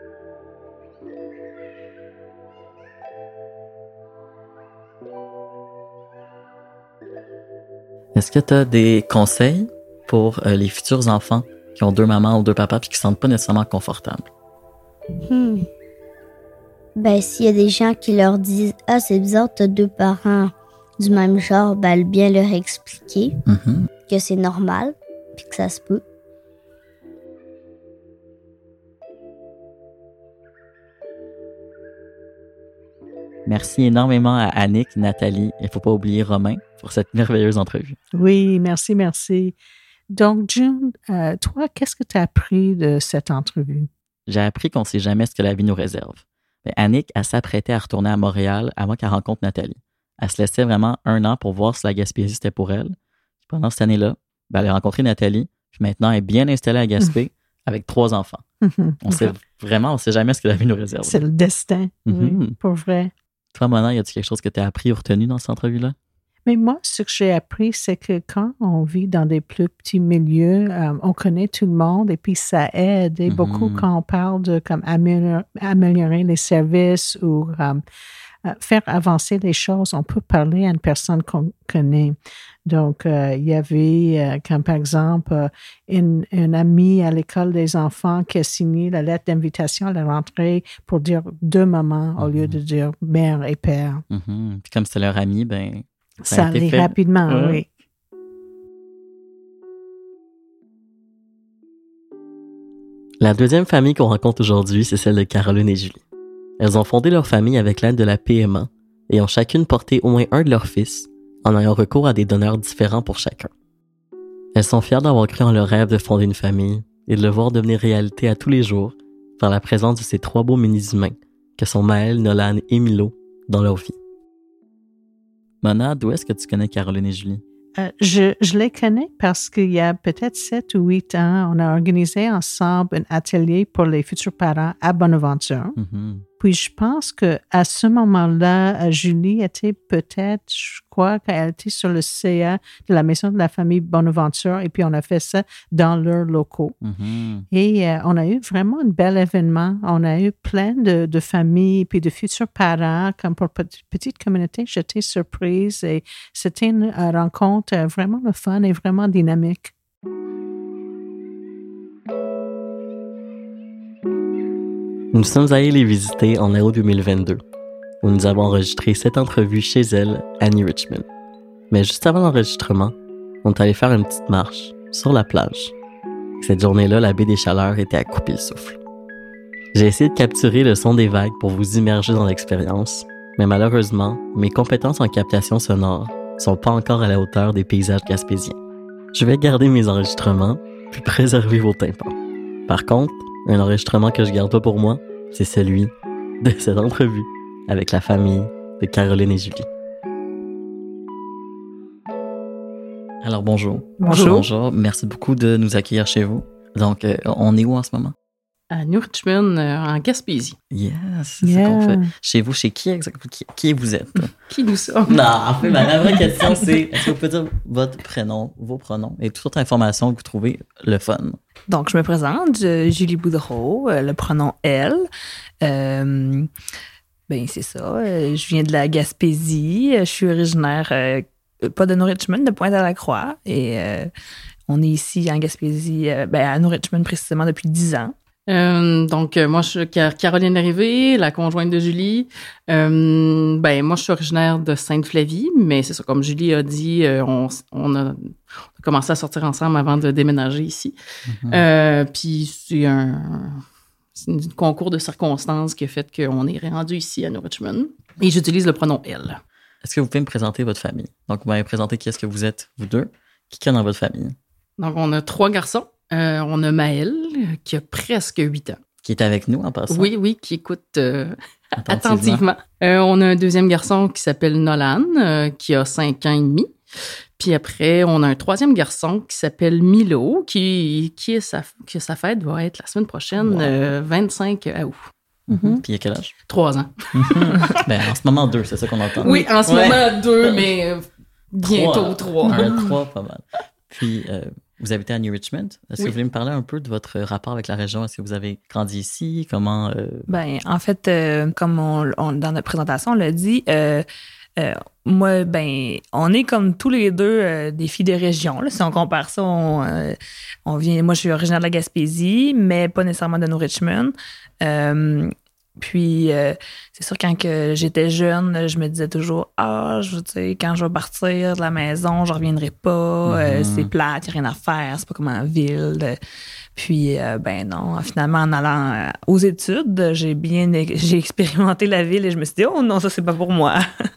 Est-ce que tu as des conseils pour euh, les futurs enfants qui ont deux mamans ou deux papas puis qui ne se sentent pas nécessairement confortables? Hmm. Ben, s'il y a des gens qui leur disent « Ah, c'est bizarre, t'as deux parents du même genre », ben, bien leur expliquer mm-hmm. que c'est normal puis que ça se peut. Merci énormément à Annick, Nathalie, il ne faut pas oublier Romain pour cette merveilleuse entrevue. Oui, merci, merci. Donc, June, euh, toi, qu'est-ce que tu as appris de cette entrevue? J'ai appris qu'on ne sait jamais ce que la vie nous réserve. Mais Annick, elle s'apprêtait à retourner à Montréal avant qu'elle rencontre Nathalie. Elle se laissait vraiment un an pour voir si la Gaspésie c'était pour elle. Puis pendant cette année-là, ben, elle a rencontré Nathalie, puis maintenant elle est bien installée à Gaspé mmh. avec trois enfants. Mmh. On sait vraiment, on ne sait jamais ce que la vie nous réserve. C'est le destin, mmh. oui, pour vrai. Toi, Mona, y a-t-il quelque chose que tu as appris ou retenu dans cette entrevue-là? Mais moi, ce que j'ai appris, c'est que quand on vit dans des plus petits milieux, euh, on connaît tout le monde et puis ça aide. Et mm-hmm. beaucoup quand on parle de comme améliorer, améliorer les services ou euh, euh, faire avancer les choses, on peut parler à une personne qu'on connaît. Donc, euh, il y avait, euh, comme par exemple, euh, une, une amie à l'école des enfants qui a signé la lettre d'invitation à la rentrée pour dire deux mamans mm-hmm. au lieu de dire mère et père. Mm-hmm. Puis comme c'est leur amie, ben ça, ça allait rapidement, ouais. oui. La deuxième famille qu'on rencontre aujourd'hui, c'est celle de Caroline et Julie. Elles ont fondé leur famille avec l'aide de la P M A et ont chacune porté au moins un de leurs fils en ayant recours à des donneurs différents pour chacun. Elles sont fières d'avoir cru en leur rêve de fonder une famille et de le voir devenir réalité à tous les jours par la présence de ces trois beaux mini-humains que sont Maël, Nolan et Milo dans leur vie. Mona, d'où est-ce que tu connais Caroline et Julie? Euh, je, je les connais parce qu'il y a peut-être sept ou huit ans, on a organisé ensemble un atelier pour les futurs parents à Bonaventure. Mm-hmm. Puis je pense qu'à ce moment-là, Julie était peut-être, je crois qu'elle était sur le C A de la Maison de la famille Bonaventure et puis on a fait ça dans leurs locaux. Mm-hmm. Et euh, on a eu vraiment un bel événement. On a eu plein de, de familles puis de futurs parents. Comme pour petite, petite communauté, j'étais surprise et c'était une rencontre vraiment le fun et vraiment dynamique. Nous sommes allés les visiter en août deux mille vingt-deux, où nous avons enregistré cette entrevue chez elle, Annie Richmond. Mais juste avant l'enregistrement, on est allé faire une petite marche sur la plage. Cette journée-là, la baie des Chaleurs était à couper le souffle. J'ai essayé de capturer le son des vagues pour vous immerger dans l'expérience, mais malheureusement, mes compétences en captation sonore sont pas encore à la hauteur des paysages gaspésiens. Je vais garder mes enregistrements, puis préserver vos tympans. Par contre, un enregistrement que je garde pas pour moi, c'est celui de cette entrevue avec la famille de Caroline et Julie. Alors bonjour. Bonjour. Bonjour. Merci beaucoup de nous accueillir chez vous. Donc, euh, on est où en ce moment? À New Richmond, euh, en Gaspésie. Yes, c'est Yeah. ça qu'on fait. Chez vous, chez qui exactement? Qui, qui vous êtes? Qui nous sommes? Non, en fait, ma vraie question, c'est est-ce que vous pouvez dire votre prénom, vos pronoms et toute autre information que vous trouvez le fun? Donc, je me présente, je- Julie Boudreau, euh, le pronom elle. Euh, ben, c'est ça. euh, je viens de la Gaspésie. Je suis originaire, euh, pas de New Richmond, de Pointe-à-la-Croix. Et euh, on est ici en Gaspésie, euh, ben, à New Richmond précisément depuis dix ans. Euh, donc, euh, moi, je suis Car- Caroline Larrivée, la conjointe de Julie. Euh, ben, moi, je suis originaire de Sainte-Flavie, mais c'est ça, comme Julie a dit, euh, on, on, a, on a commencé à sortir ensemble avant de déménager ici. Mhm. Euh, puis, c'est un, c'est un concours de circonstances qui a fait qu'on est rendu ici à New Richmond. Et j'utilise le pronom « elle ». Est-ce que vous pouvez me présenter votre famille? Donc, vous m'avez présenté qui est-ce que vous êtes, vous deux. Qui qu'il y a dans votre famille? Donc, on a trois garçons. Euh, on a Maël, qui a presque huit ans. Qui est avec nous en passant? Oui, oui, qui écoute euh, Attentivement. attentivement. Euh, on a un deuxième garçon qui s'appelle Nolan, euh, qui a cinq ans et demi. Puis après, on a un troisième garçon qui s'appelle Milo, qui, qui est sa, que sa fête va être la semaine prochaine, Wow. euh, vingt-cinq août. Mhm. Puis il y a quel âge? Trois ans. Ben, en ce moment, deux, c'est ça qu'on entend. Oui, en ce Ouais. moment, deux, mais euh, bientôt trois. Un, trois, pas mal. Puis, euh, vous habitez à New Richmond. Est-ce que Oui. vous voulez me parler un peu de votre rapport avec la région? Est-ce que vous avez grandi ici? Comment... euh, Ben, en fait, euh, comme on, on- dans notre présentation, on l'a dit, euh, euh, moi, ben, on est comme tous les deux euh, des filles de région. Là. Si on compare ça, on, euh, on vient. Moi, je suis originaire de la Gaspésie, mais pas nécessairement de New Richmond. Euh, puis, euh, c'est sûr, quand que j'étais jeune, je me disais toujours, ah, je tu sais, quand je vais partir de la maison, je reviendrai pas. euh, Mhm. c'est plate, il n'y a rien à faire, c'est pas comme en ville. de- Puis, euh, ben non, finalement, en allant euh, aux études, j'ai bien j'ai expérimenté la ville et je me suis dit, oh non, ça, c'est pas pour moi.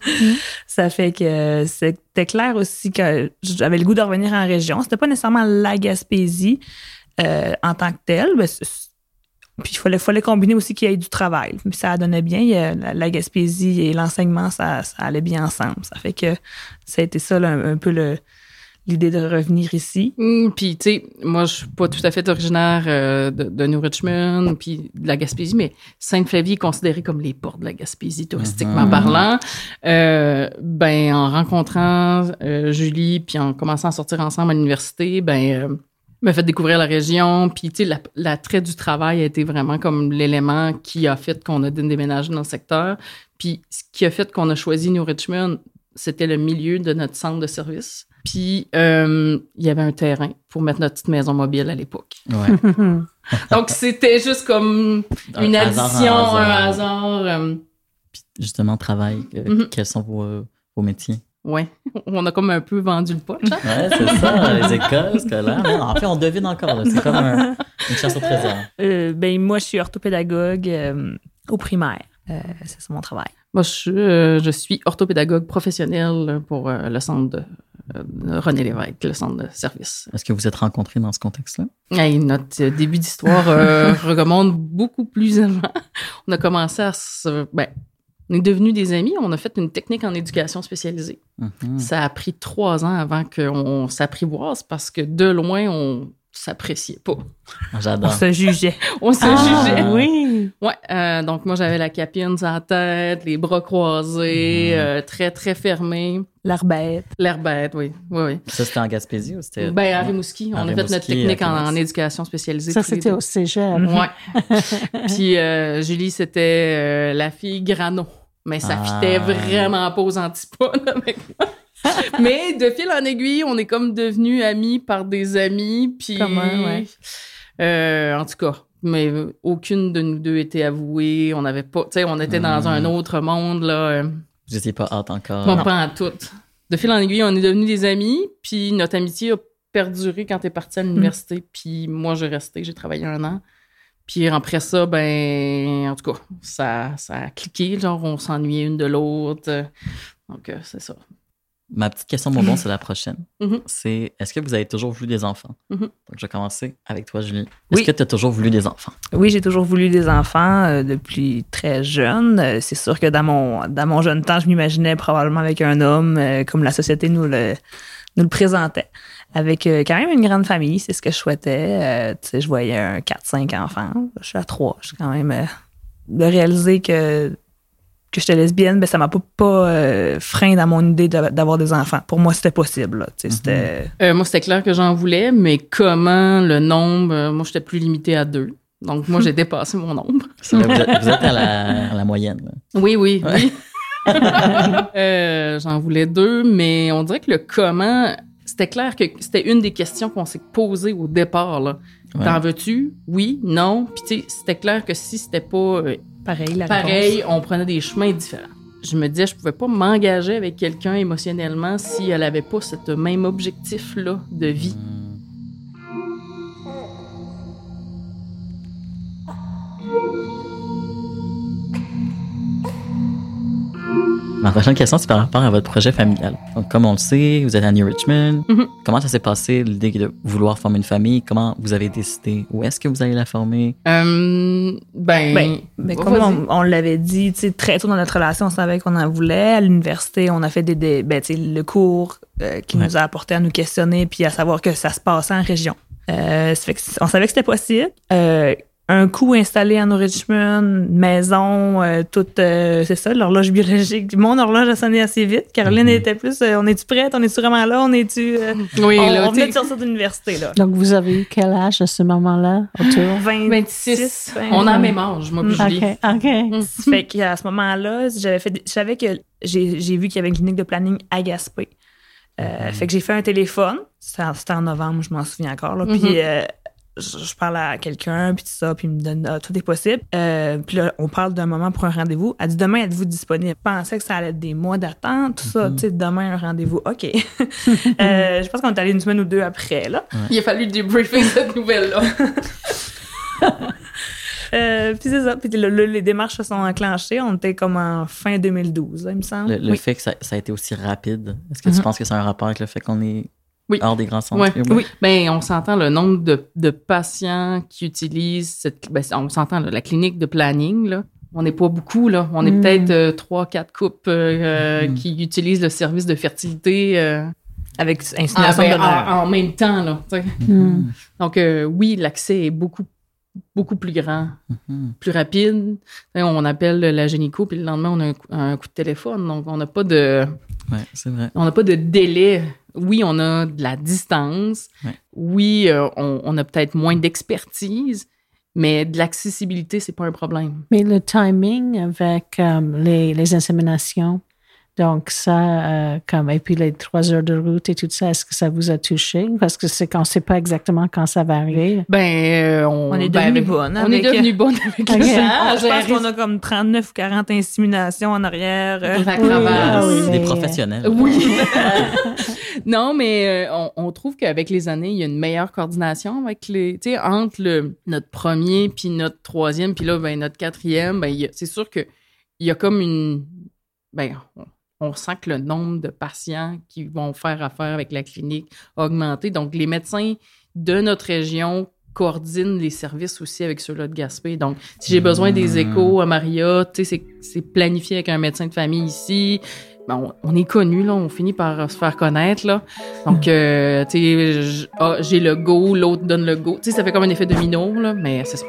Ça fait que c'était clair aussi que j'avais le goût de revenir en région. C'était pas nécessairement la Gaspésie euh, en tant que telle. Mais c'est- puis il fallait, fallait combiner aussi qu'il y ait du travail. Puis ça donnait bien. Il y a la, la Gaspésie et l'enseignement, ça, ça allait bien ensemble. Ça fait que ça a été ça, là, un, un peu le, l'idée de revenir ici. Hum, puis, tu sais, moi, je suis pas tout à fait originaire euh, de, de New Richmond, puis de la Gaspésie, mais Sainte-Flavie est considérée comme les portes de la Gaspésie, touristiquement Mhm. parlant. Euh, ben, en rencontrant euh, Julie, puis en commençant à sortir ensemble à l'université, ben, euh, m'a fait découvrir la région, puis, tu sais, la- l'attrait du travail a été vraiment comme l'élément qui a fait qu'on a déménagé dans le secteur. Puis, ce qui a fait qu'on a choisi New Richmond, c'était le milieu de notre centre de service. Puis, euh, il y avait un terrain pour mettre notre petite maison mobile à l'époque. ouais. Donc, c'était juste comme Un une hasard en addition, un hasard. hasard. euh, Puis, justement, travail. euh, Mhm. Quels sont vos, euh, vos métiers? ouais, on a comme un peu vendu le punch. Hein? Ouais, c'est ça, les écoles scolaires. Non, en fait, on devine encore. là. C'est comme un- une chasse au trésor. Euh, ben, moi, je suis orthopédagogue euh, au primaire. Euh, c'est ça mon travail. Moi, je, suis, euh, je suis orthopédagogue professionnelle pour euh, le centre de, euh, de René Lévesque, le centre de service. Est-ce que vous êtes rencontrés dans ce contexte-là? Hey, notre euh, début d'histoire euh, remonte beaucoup plus avant. On a commencé à se... Ben, on est devenus des amis. On a fait une technique en éducation spécialisée. Mhm. Ça a pris trois ans avant qu'on s'apprivoise parce que de loin, on s'appréciait pas. On J'adore. se jugeait. On se Ah, jugeait. oui. Ouais, euh, donc moi, j'avais la capine sur la tête, les bras croisés, Mhm. euh, très, très fermés. L'air bête. L'air bête, oui. oui, oui. Ça, c'était en Gaspésie ou c'était... Ben, à Rimouski, on À a fait notre Rimouski, technique à en, Québec. en éducation spécialisée. Ça, tous les c'était deux. au cégep. Ouais. Puis euh, Julie, c'était euh, la fille grano. Mais ça Ah. fitait vraiment pas aux antipodes avec moi. Mais de fil en aiguille, on est comme devenus amis par des amis. Puis, Comment, ouais. euh, en tout cas, mais aucune de nous deux était avouée. On avait pas, tu sais, on était mmh. dans un autre monde, là. Vous étiez pas hâte encore. Pas, pas en tout. De fil en aiguille, on est devenus des amis, puis notre amitié a perduré quand t'es parti à l'université, mmh. puis moi, j'ai resté, j'ai travaillé un an. Puis après ça, ben, en tout cas, ça, ça a cliqué, genre, on s'ennuyait une de l'autre. Donc, euh, c'est ça. Ma petite question bonbon, mmh. c'est la prochaine. Mmh. C'est, est-ce que vous avez toujours voulu des enfants? Mmh. Donc, je vais commencer avec toi, Julie. Oui. Est-ce que tu as toujours voulu des enfants? Oui, j'ai toujours voulu des enfants euh, depuis très jeune. Euh, c'est sûr que dans mon, dans mon jeune temps, je m'imaginais probablement avec un homme, euh, comme la société nous le, nous le présentait. Avec euh, quand même une grande famille, c'est ce que je souhaitais. Euh, tu sais, je voyais un quatre cinq enfants. Je suis à trois. Je suis quand même... Euh, de réaliser que, que j'étais lesbienne, ben, ça m'a pas, pas euh, frein dans mon idée de, d'avoir des enfants. Pour moi, c'était possible. Là, tu sais, c'était... Euh, moi, c'était clair que j'en voulais, mais comment le nombre... Euh, moi, j'étais plus limitée à deux. Donc, moi, j'ai dépassé mon nombre. C'est vrai, vous, êtes, vous êtes à la, à la moyenne. Là. Oui, oui, ouais. oui. euh, j'en voulais deux, mais on dirait que le comment... C'était clair que c'était une des questions qu'on s'est posées au départ. Là. Ouais. T'en veux-tu? Oui, non. Puis tu sais, c'était clair que si c'était pas euh, pareil, la pareil réponse. On prenait des chemins différents. Je me disais, je pouvais pas m'engager avec quelqu'un émotionnellement si elle avait pas ce même objectif-là de vie. Mmh. Ma prochaine question, c'est par rapport à votre projet familial. Donc, comme on le sait, vous êtes à New Richmond. Mm-hmm. Comment ça s'est passé, l'idée de vouloir former une famille? Comment vous avez décidé? Où est-ce que vous allez la former? Euh, ben, ben, ben comme on, on l'avait dit, très tôt dans notre relation, on savait qu'on en voulait. À l'université, on a fait des, des ben, le cours euh, qui ouais. nous a apporté à nous questionner puis à savoir que ça se passait en région. Euh, ça fait que, on savait que c'était possible. Euh, Un coup installé en Richmond, maison, euh, toute, euh, c'est ça, l'horloge biologique. Mon horloge a sonné assez vite. Caroline mm-hmm. était plus, euh, on est-tu prête? On est-tu vraiment là? On est-tu... Euh, oui, on, là, on venait de sortir de l'université, là. Donc, vous avez eu quel âge à ce moment-là, autour? vingt-six. vingt On a le même âge, moi, puis Julie. OK, OK. Mm. Fait qu'à ce moment-là, j'avais fait, je savais que j'ai, j'ai vu qu'il y avait une clinique de planning à Gaspé. Euh, mm. Fait que j'ai fait un téléphone. C'était, c'était en novembre, je m'en souviens encore, là. Mm-hmm. Puis... Euh, Je, je parle à quelqu'un, puis tout ça, puis il me donne ah, tout est possible. Euh, puis là, on parle d'un moment pour un rendez-vous. Elle dit demain, êtes-vous disponible? Je pensais que ça allait être des mois d'attente, tout ça. Mm-hmm. Tu sais, demain, un rendez-vous. OK. euh, je pense qu'on est allé une semaine ou deux après, là. Ouais. Il a fallu débriefer cette nouvelle-là. euh, puis c'est ça. Puis le, le, les démarches se sont enclenchées. On était comme en fin deux mille douze, là, il me semble. Le, le oui. fait que ça, ça a été aussi rapide, est-ce que mm-hmm. tu penses que c'est un rapport avec le fait qu'on est. Oui. Hors des grands centres. Ouais. Oui. oui. Ben, on s'entend le nombre de, de patients qui utilisent cette, ben, on s'entend là, la clinique de planning, là. On n'est pas beaucoup, là. On est mm. peut-être euh, trois, quatre couples euh, mm. qui utilisent le service de fertilité. Euh, Avec insémination ah, ben, de en, en même temps, là. Mm. Donc, euh, oui, l'accès est beaucoup, beaucoup plus grand, mm-hmm. plus rapide. On appelle la gynéco, puis le lendemain, on a un, un coup de téléphone. Donc, on n'a pas de... Oui, c'est vrai. On n'a pas de délai. Oui, on a de la distance. Ouais. Oui, euh, on, on a peut-être moins d'expertise, mais de l'accessibilité, c'est pas un problème. Mais le timing avec um, les, les inséminations, donc ça, euh, comme, et puis les trois heures de route et tout ça, est-ce que ça vous a touché? Parce que c'est qu'on ne sait pas exactement quand ça va arriver. Ben, euh, on, on est ben, devenu bonne. On est devenu bonne avec okay. le temps. Je pense qu'on a comme trente-neuf ou quarante inséminations en arrière. Euh, oui, ah, oui, des professionnels. Oui. Non, mais euh, on, on trouve qu'avec les années, il y a une meilleure coordination avec les, tu sais, entre le, notre premier puis notre troisième, puis là, ben, notre quatrième, ben, y a, c'est sûr que il y a comme une, ben, on, on sent que le nombre de patients qui vont faire affaire avec la clinique a augmenté. Donc, les médecins de notre région coordinent les services aussi avec ceux-là de Gaspé. Donc, si j'ai besoin des échos à Maria, tu sais, c'est, c'est planifié avec un médecin de famille ici. Ben, on, on est connus, là, on finit par se faire connaître, là. Donc, euh, tu sais, ah, j'ai le go, l'autre donne le go. Tu sais, ça fait comme un effet domino, là, mais c'est ça.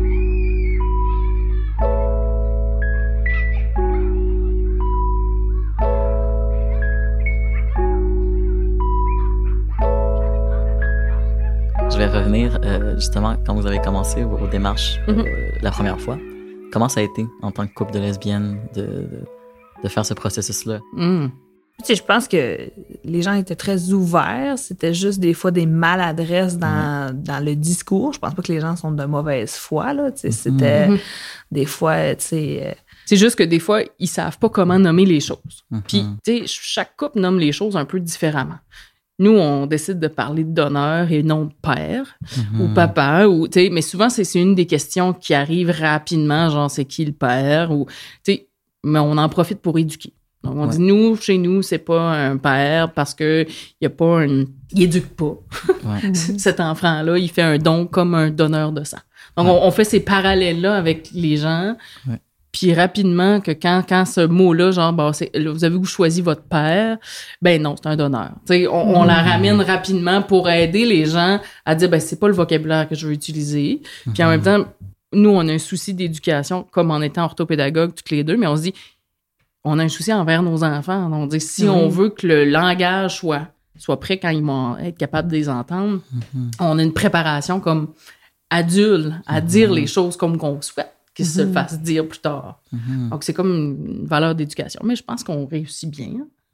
Je vais revenir euh, justement quand vous avez commencé vos, vos démarches euh, mm-hmm. la première fois. Comment ça a été en tant que couple de lesbiennes de, de, de faire ce processus-là? Mm. Tu sais, je pense que les gens étaient très ouverts. C'était juste des fois des maladresses dans, mmh. dans le discours. Je pense pas que les gens sont de mauvaise foi, là. Tu sais, c'était mmh. des fois, tu sais... Euh, c'est juste que des fois, ils savent pas comment nommer les choses. Mm-hmm. Puis, tu sais, chaque couple nomme les choses un peu différemment. Nous, on décide de parler de donneur et non de père mm-hmm. ou papa. Ou, tu sais, mais souvent, c'est, c'est une des questions qui arrive rapidement, genre, c'est qui le père? Ou, tu sais, mais on en profite pour éduquer. Donc, on ouais. dit, nous, chez nous, c'est pas un père parce que il y a pas un... Il éduque pas. Ouais. Cet enfant-là, il fait un don comme un donneur de sang. Donc, ouais. on, on fait ces parallèles-là avec les gens. Ouais. Puis rapidement, que quand, quand ce mot-là, genre, bah, c'est, vous avez-vous choisi votre père? Ben non, c'est un donneur. Tu sais, on, on mmh. la ramène rapidement pour aider les gens à dire, ben c'est pas le vocabulaire que je veux utiliser. Mmh. Puis en même temps, nous, on a un souci d'éducation, comme en étant orthopédagogue toutes les deux, mais on se dit, on a un souci envers nos enfants. On dit, si mmh. on veut que le langage soit, soit prêt quand ils vont être capables de les entendre, mmh. on a une préparation comme adulte à mmh. dire les choses comme qu'on souhaite. Qu'ils mm-hmm. se fassent dire plus tard. Mm-hmm. Donc, c'est comme une valeur d'éducation. Mais je pense qu'on réussit bien.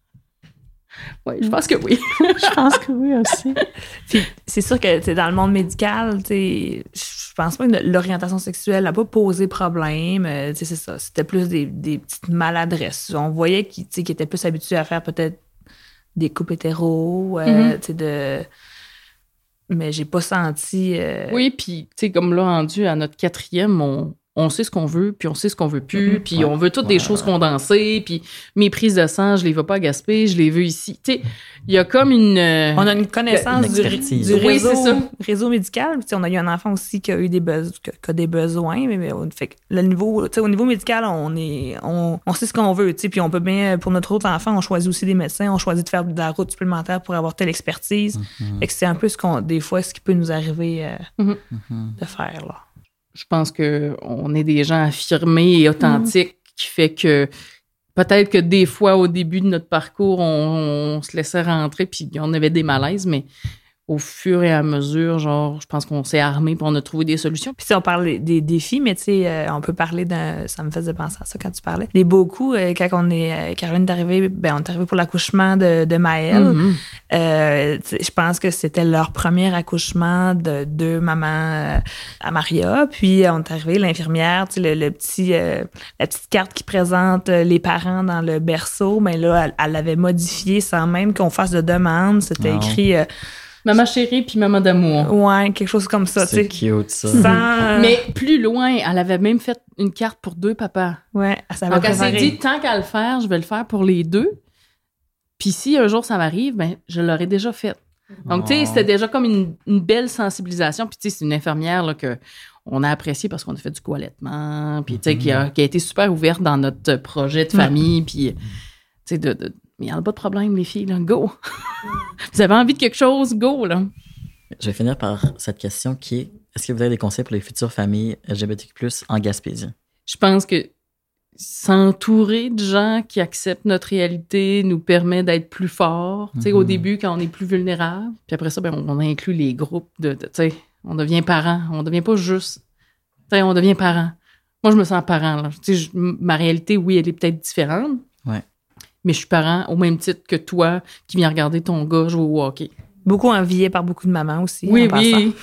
Oui, je pense que oui. Je pense que oui aussi. Puis, c'est sûr que dans le monde médical, je pense pas que l'orientation sexuelle n'a pas posé problème. C'est ça. C'était plus des, des petites maladresses. On voyait qu'ils, qu'ils étaient plus habitués à faire peut-être des couples hétéros, euh, mm-hmm. de... mais j'ai pas senti... Euh... Oui, puis, tu sais, comme là, rendu à notre quatrième, on... on sait ce qu'on veut, puis on sait ce qu'on veut plus, mm-hmm. puis ouais. on veut toutes ouais, des choses ouais. condensées, puis mes prises de sang, je les veux pas à Gaspé, je les veux ici. Tu sais, il y a comme une... Euh, on a une connaissance une du, du oui, réseau, réseau médical. Puis on a eu un enfant aussi qui a eu des, beso- qui a des besoins, mais, mais fait que le niveau, au niveau médical, on est, on, on sait ce qu'on veut, puis on peut bien, pour notre autre enfant, on choisit aussi des médecins, on choisit de faire de la route supplémentaire pour avoir telle expertise. Mm-hmm. Fait que c'est un peu ce qu'on, des fois, ce qui peut nous arriver euh, mm-hmm. de faire, là. Je pense qu'on est des gens affirmés et authentiques mmh. qui fait que peut-être que des fois, au début de notre parcours, on, on se laissait rentrer puis on avait des malaises, mais au fur et à mesure, genre, je pense qu'on s'est armé puis on a trouvé des solutions. Puis si on parle des, des défis, mais tu sais, euh, on peut parler d'un... Ça me faisait penser à ça quand tu parlais. Des beaux coups, euh, quand on est... Euh, Caroline est arrivée, ben on est arrivé pour l'accouchement de, de Maëlle. Mm-hmm. Euh, je pense que c'était leur premier accouchement de deux mamans euh, à Maria. Puis on est arrivé, l'infirmière, tu sais, le, le petit... Euh, la petite carte qui présente les parents dans le berceau, mais ben là, elle, elle l'avait modifiée sans même qu'on fasse de demande. C'était oh. écrit... Euh, Maman chérie puis maman d'amour. Ouais, quelque chose comme ça. C'est cute, ça. Sans... Mais plus loin, elle avait même fait une carte pour deux papas. Ouais, ça va. Donc, elle s'est dit, tant qu'à le faire, je vais le faire pour les deux. Puis si un jour ça m'arrive, ben je l'aurais déjà fait. Donc, oh. tu sais, c'était déjà comme une, une belle sensibilisation. Puis, tu sais, c'est une infirmière là, que on a appréciée parce qu'on a fait du co-allaitement. Puis, tu sais, mm-hmm. qui, a, qui a été super ouverte dans notre projet de famille. Mm-hmm. Puis, tu sais, de... de mais il n'y en a pas de problème, les filles, là. Go! Vous avez envie de quelque chose? Go, là! Je vais finir par cette question qui est, est-ce que vous avez des conseils pour les futures familles L G B T Q plus, en Gaspésie? Je pense que s'entourer de gens qui acceptent notre réalité nous permet d'être plus forts. Mm-hmm. Tu sais, au début, quand on est plus vulnérable. Puis après ça, ben, on, on inclut les groupes de... de tu sais, on devient parent. On devient pas juste... Tu sais, on devient parent. Moi, je me sens parent, là. Tu sais, je, ma réalité, oui, elle est peut-être différente. Ouais. Mais je suis parent au même titre que toi qui viens regarder ton gars jouer au hockey. Beaucoup envié par beaucoup de mamans aussi. Oui, oui.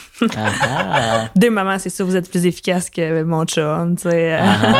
Deux mamans, c'est sûr, vous êtes plus efficaces que mon chum, tu sais.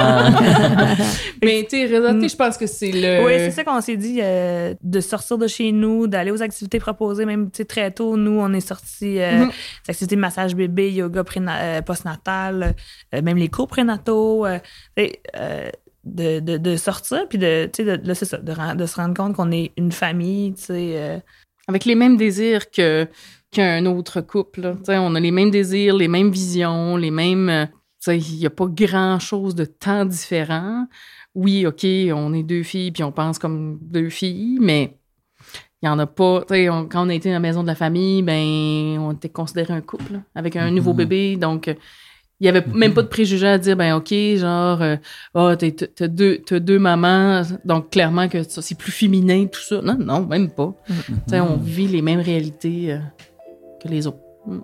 Mais, tu sais, réseauter, je pense que c'est le... Oui, c'est ça qu'on s'est dit, euh, de sortir de chez nous, d'aller aux activités proposées, même, tu sais, très tôt. Nous, on est sortis, euh, mm-hmm. des activités de massage bébé, yoga préna- euh, postnatal, euh, même les cours prénataux, euh, euh, De, de, de sortir, puis de, tu sais, de, là, c'est ça, de, de se rendre compte qu'on est une famille, tu sais. Euh... Avec les mêmes désirs que, qu'un autre couple, tu sais, on a les mêmes désirs, les mêmes visions, les mêmes... Tu sais, il n'y a pas grand-chose de tant différent. Oui, OK, on est deux filles, puis on pense comme deux filles, mais il n'y en a pas... Tu sais, on, quand on a été dans la maison de la famille, ben on était considéré un couple, là, avec un mm-hmm. nouveau bébé, donc... Il n'y avait mm-hmm. même pas de préjugés à dire, ben OK, genre, euh, oh, t'as, t'as, deux, t'as deux mamans, donc clairement que ça, c'est plus féminin, tout ça. Non, non, même pas. Mm-hmm. Tu sais, on vit les mêmes réalités euh, que les autres. Mm.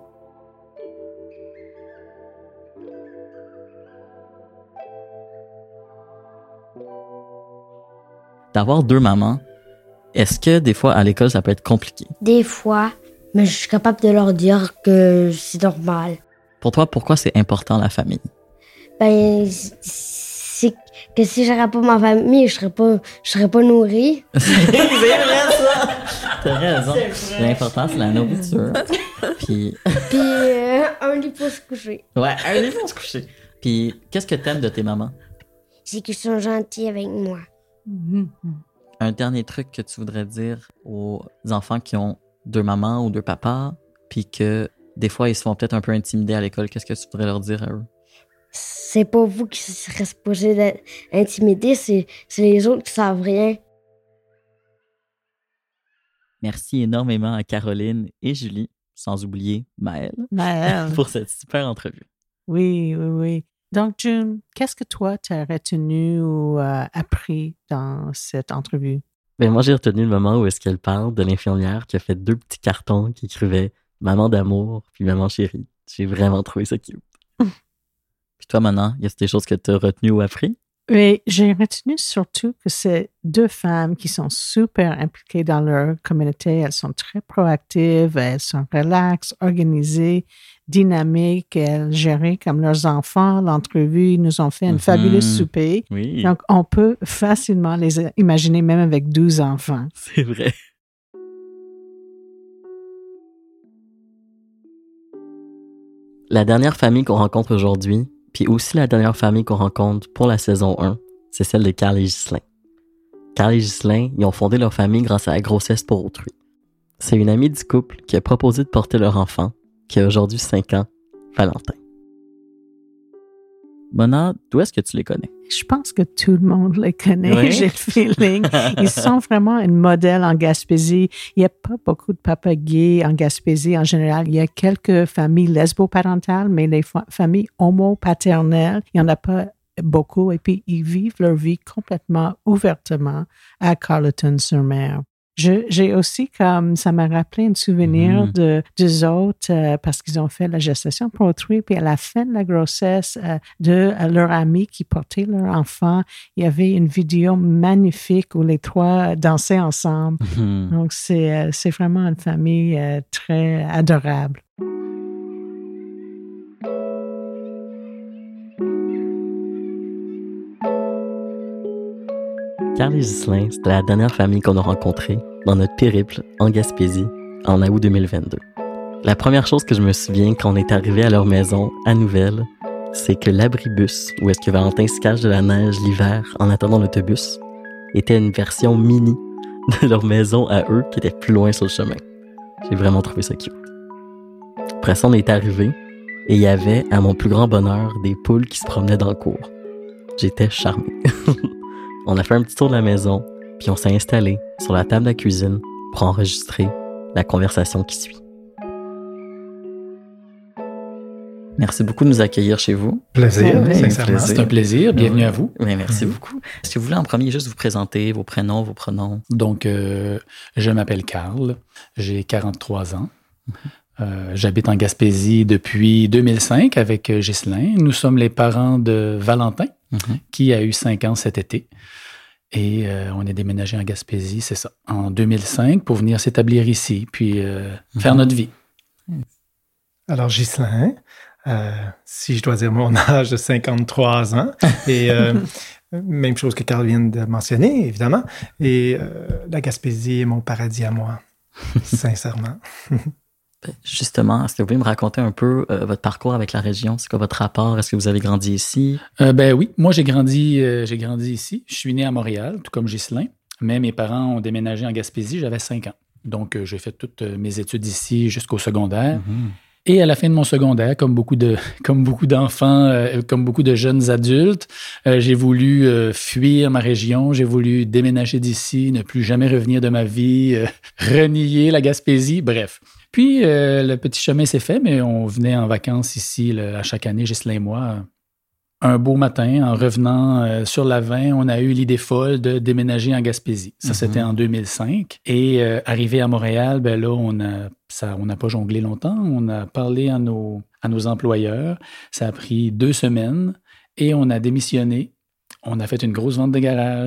D'avoir deux mamans Est-ce que des fois, à l'école, ça peut être compliqué? Des fois, mais je suis capable de leur dire que c'est normal. Pour toi, pourquoi c'est important la famille? Ben, c'est que si j'aurais pas ma famille, je serais pas, je serais pas nourrie. C'est vrai, ça! T'as raison. L'important, c'est la nourriture. Puis... Puis euh, un lit pour se coucher. Ouais, un lit pour se coucher. Puis, qu'est-ce que t'aimes de tes mamans? C'est qu'ils sont gentils avec moi. Mm-hmm. Un dernier truc que tu voudrais dire aux enfants qui ont deux mamans ou deux papas, puis que des fois, ils se font peut-être un peu intimider à l'école, qu'est-ce que tu voudrais leur dire à eux? C'est pas vous qui serez supposés d'être intimidés, c'est, c'est les autres qui savent rien. Merci énormément à Caroline et Julie, sans oublier Maëlle, Maëlle. pour cette super entrevue. Oui, oui, oui. Donc, June, qu'est-ce que toi, tu as retenu ou euh, appris dans cette entrevue? Ben, moi, j'ai retenu le moment où est-ce qu'elle parle de l'infirmière qui a fait deux petits cartons qui écrivaient « Maman d'amour » puis « Maman chérie ». J'ai vraiment trouvé ça cute. Puis toi, Manon, y a des choses que tu as retenues ou appris? Oui, j'ai retenu surtout que c'est deux femmes qui sont super impliquées dans leur communauté. Elles sont très proactives, elles sont relaxes, organisées, dynamiques. Elles géraient comme leurs enfants. L'entrevue, ils nous ont fait une mm-hmm. fabuleuse souper. Oui. Donc, on peut facilement les imaginer même avec douze enfants. C'est vrai. La dernière famille qu'on rencontre aujourd'hui, puis aussi la dernière famille qu'on rencontre pour la saison un, c'est celle de Carl et Ghislain. Carl et Ghislain, ils ont fondé leur famille grâce à la grossesse pour autrui. C'est une amie du couple qui a proposé de porter leur enfant, qui a aujourd'hui cinq ans, Valentin. Mona, d'où est-ce que tu les connais? Je pense que tout le monde les connaît, oui. J'ai le feeling. Ils sont vraiment un modèle en Gaspésie. Il n'y a pas beaucoup de papas gays en Gaspésie en général. Il y a quelques familles lesbo-parentales, mais les fa- familles homo-paternelles, il n'y en a pas beaucoup. Et puis, ils vivent leur vie complètement ouvertement à Carleton-sur-Mer. Je, j'ai aussi comme, ça m'a rappelé un souvenir mmh. de, d'eux autres euh, parce qu'ils ont fait la gestation pour autrui. Puis à la fin de la grossesse euh, de euh, leur ami qui portait leur enfant, il y avait une vidéo magnifique où les trois dansaient ensemble. Mmh. Donc c'est, euh, c'est vraiment une famille euh, très adorable. Carl et Ghislain, c'était la dernière famille qu'on a rencontrée dans notre périple en Gaspésie en août deux mille vingt-deux. La première chose que je me souviens quand on est arrivé à leur maison à Nouvelle, c'est que l'abribus, où est-ce que Valentin se cache de la neige l'hiver en attendant l'autobus, était une version mini de leur maison à eux qui était plus loin sur le chemin. J'ai vraiment trouvé ça cute. Après ça, on est arrivé et il y avait, à mon plus grand bonheur, des poules qui se promenaient dans le cour. J'étais charmé. On a fait un petit tour de la maison, puis on s'est installé sur la table de la cuisine pour enregistrer la conversation qui suit. Merci beaucoup de nous accueillir chez vous. Plaisir, oui, sincèrement. Plaisir. C'est un plaisir. Bienvenue oui. à vous. Oui, merci mm-hmm. beaucoup. Est-ce que vous voulez en premier juste vous présenter vos prénoms, vos pronoms? Donc, euh, je m'appelle Carl, j'ai quarante-trois ans. Mm-hmm. Euh, j'habite en Gaspésie depuis deux mille cinq avec Ghislain. Nous sommes les parents de Valentin, mm-hmm. qui a eu cinq ans cet été. Et euh, on est déménagé en Gaspésie, c'est ça, en deux mille cinq pour venir s'établir ici, puis euh, mm-hmm. faire notre vie. Alors, Ghislain, euh, si je dois dire mon âge de cinquante-trois ans, et euh, même chose que Carl vient de mentionner, évidemment, et euh, la Gaspésie est mon paradis à moi, sincèrement. Justement, est-ce que vous pouvez me raconter un peu euh, votre parcours avec la région? C'est quoi votre rapport? Est-ce que vous avez grandi ici? Euh, ben oui, moi j'ai grandi, euh, j'ai grandi ici. Je suis né à Montréal, tout comme Ghislain, mais mes parents ont déménagé en Gaspésie, j'avais cinq ans. Donc euh, j'ai fait toutes mes études ici jusqu'au secondaire. Mm-hmm. Et à la fin de mon secondaire, comme beaucoup de, comme beaucoup d'enfants, euh, comme beaucoup de jeunes adultes, euh, j'ai voulu euh, fuir ma région, j'ai voulu déménager d'ici, ne plus jamais revenir de ma vie, euh, renier la Gaspésie, bref. Puis, euh, le petit chemin s'est fait, mais on venait en vacances ici là, à chaque année, Ghislain et moi. Un beau matin, en revenant euh, sur la vingt, on a eu l'idée folle de déménager en Gaspésie. Ça, mm-hmm. c'était en deux mille cinq. Et euh, arrivé à Montréal, ben là, on a, ça, on n'a pas jonglé longtemps. On a parlé à nos, à nos employeurs. Ça a pris deux semaines et on a démissionné. On a fait une grosse vente de garage.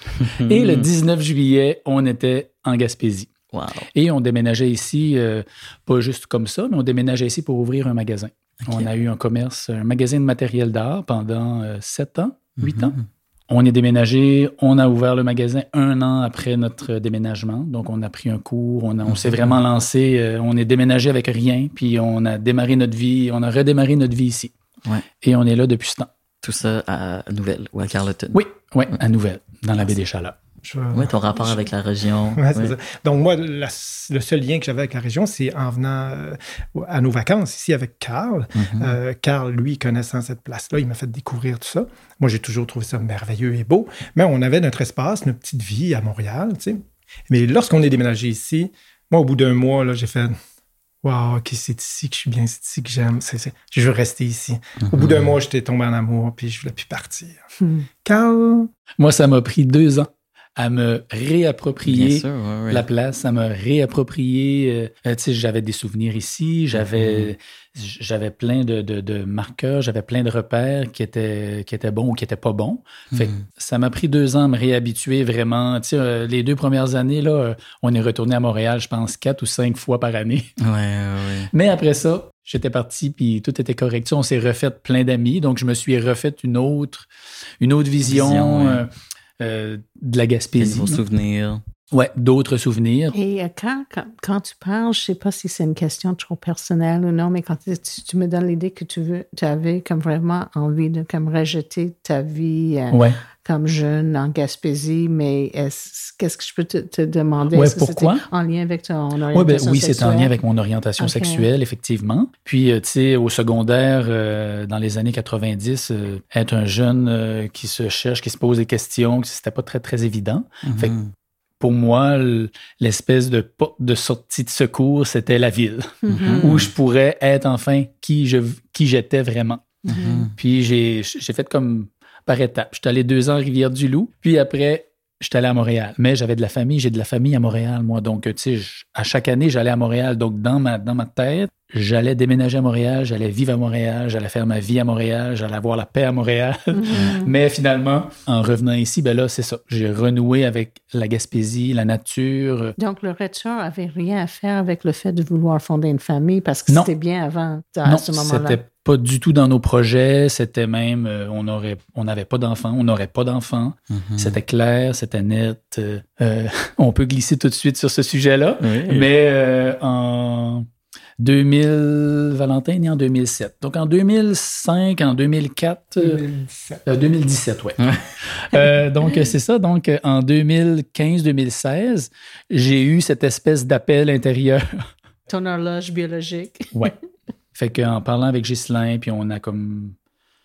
Et le dix-neuf juillet, on était en Gaspésie. Wow. Et on déménageait ici, euh, pas juste comme ça, mais on déménageait ici pour ouvrir un magasin. Okay. On a eu un commerce, un magasin de matériel d'art pendant euh, sept ans, huit mm-hmm. ans. On est déménagé, on a ouvert le magasin un an après notre déménagement. Donc, on a pris un cours, on, a, on s'est vraiment lancé, euh, on est déménagé avec rien, puis on a démarré notre vie, on a redémarré notre vie ici. Ouais. Et on est là depuis ce temps. Tout ça à Nouvelle ou à Carleton? Oui, oui, à Nouvelle, dans la baie des Chaleurs. Je... Oui, ton rapport je... avec la région. Ouais, c'est oui. ça. Donc, moi, la, le seul lien que j'avais avec la région, c'est en venant euh, à nos vacances ici avec Carl. Mm-hmm. Euh, Carl, lui, connaissant cette place-là, il m'a fait découvrir tout ça. Moi, j'ai toujours trouvé ça merveilleux et beau. Mais on avait notre espace, notre petite vie à Montréal, tu sais. Mais lorsqu'on est déménagé ici, moi, au bout d'un mois, là, j'ai fait « Wow, OK, c'est ici que je suis bien, c'est ici que j'aime. C'est, c'est, je veux rester ici. Mm-hmm. » Au bout d'un mois, j'étais tombé en amour, puis je voulais plus partir. Mm. Carl? Moi, ça m'a pris deux ans à me réapproprier sûr, ouais, ouais. la place, à me réapproprier. Euh, tu sais, j'avais des souvenirs ici, j'avais, mm-hmm. j'avais plein de, de, de marqueurs, j'avais plein de repères qui étaient, qui étaient bons ou qui n'étaient pas bons. Fait que mm-hmm. ça m'a pris deux ans à me réhabituer vraiment. Tu sais, euh, les deux premières années, là, euh, on est retourné à Montréal, je pense, quatre ou cinq fois par année. Ouais, ouais, ouais. Mais après ça, j'étais parti, puis tout était correct. Tu sais, on s'est refait plein d'amis, donc je me suis refait une autre, une autre vision. vision ouais. euh, Euh, de la Gaspésie. Des souvenirs. Oui, d'autres souvenirs. Et euh, quand, quand, quand tu parles, je ne sais pas si c'est une question trop personnelle ou non, mais quand tu, tu me donnes l'idée que tu, veux, tu avais comme vraiment envie de comme rejeter ta vie euh, ouais. comme jeune en Gaspésie, mais est-ce, qu'est-ce que je peux te, te demander? Ouais, est-ce que pourquoi? C'était en lien avec ton orientation ouais, ben, sexuelle? Oui, c'est en lien avec mon orientation okay. sexuelle, effectivement. Puis, euh, tu sais, au secondaire, euh, dans les années quatre-vingt-dix, euh, être un jeune euh, qui se cherche, qui se pose des questions, c'était pas très, très évident. Mm-hmm. Fait que, pour moi, l'espèce de porte de sortie de secours, c'était la ville, mm-hmm. où je pourrais être enfin qui, je, qui j'étais vraiment. Mm-hmm. Puis j'ai, j'ai fait comme par étapes. Je suis allé deux ans à Rivière-du-Loup, puis après, je suis allé à Montréal. Mais j'avais de la famille, j'ai de la famille à Montréal, moi. Donc, tu sais, à chaque année, j'allais à Montréal. Donc, dans ma, dans ma tête, j'allais déménager à Montréal, j'allais vivre à Montréal, j'allais faire ma vie à Montréal, j'allais avoir la paix à Montréal. Mm-hmm. Mais finalement, en revenant ici, ben là, c'est ça. J'ai renoué avec la Gaspésie, la nature. Donc, le retour n'avait rien à faire avec le fait de vouloir fonder une famille parce que non. C'était bien avant, à non, ce moment-là. C'était pas du tout dans nos projets. C'était même, euh, on aurait, on n'avait pas d'enfants, on n'aurait pas d'enfants. Mm-hmm. C'était clair, c'était net. Euh, euh, on peut glisser tout de suite sur ce sujet-là. Oui. Mais euh, en deux mille, Valentin est né en deux mille sept. Donc, en deux mille cinq, en deux mille quatre... deux mille dix-sept. Euh, deux mille dix-sept, oui. euh, donc, c'est ça. Donc, en deux mille quinze, deux mille seize, j'ai eu cette espèce d'appel intérieur. Ton horloge biologique. Oui. Fait qu'en parlant avec Ghislain, puis on a comme...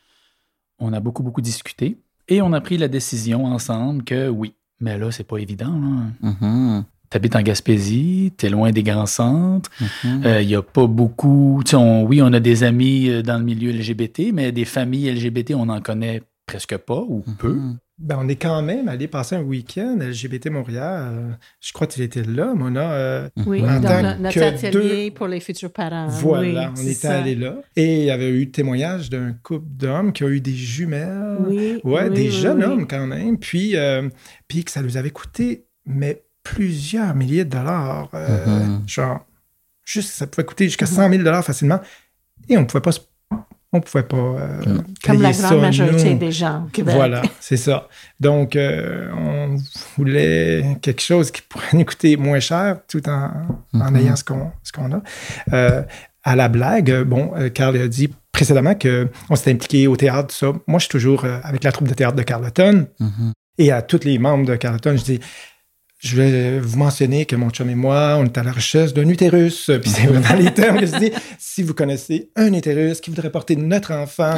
On a beaucoup, beaucoup discuté. Et on a pris la décision ensemble que oui, mais là, c'est pas évident. Là. Mm-hmm. T'habites en Gaspésie, t'es loin des grands centres. Il mm-hmm. euh, y a pas beaucoup... On, oui, on a des amis dans le milieu L G B T, mais des familles L G B T, on n'en connaît presque pas ou mm-hmm. peu. Ben, on est quand même allé passer un week-end L G B T Montréal. Euh, je crois que tu étais là, Mona. Euh, oui, dans le, notre atelier deux... pour les futurs parents. Voilà, oui, on était allé là. Et il y avait eu témoignage d'un couple d'hommes qui ont eu des jumelles. Oui, ouais, oui, des oui, jeunes oui. hommes quand même. Puis, euh, puis que ça nous avait coûté, mais plusieurs milliers de dollars. Euh, mm-hmm. Genre, juste, ça pouvait coûter jusqu'à cent mille dollars facilement. Et on ne pouvait pas se On ne pouvait pas euh, mmh. Comme la grande ça, majorité nous. des gens au Québec. Voilà, c'est ça. Donc, euh, on voulait quelque chose qui pourrait nous coûter moins cher tout en, mmh. en ayant ce qu'on, ce qu'on a. Euh, à la blague, bon, euh, Carl a dit précédemment qu'on s'était impliqué au théâtre, tout ça. Moi, je suis toujours euh, avec la troupe de théâtre de Carleton. Mmh. Et à tous les membres de Carleton, je dis... Je vais vous mentionner que mon chum et moi, on est à la recherche d'un utérus. Puis c'est dans les termes que je dis, si vous connaissez un utérus qui voudrait porter notre enfant.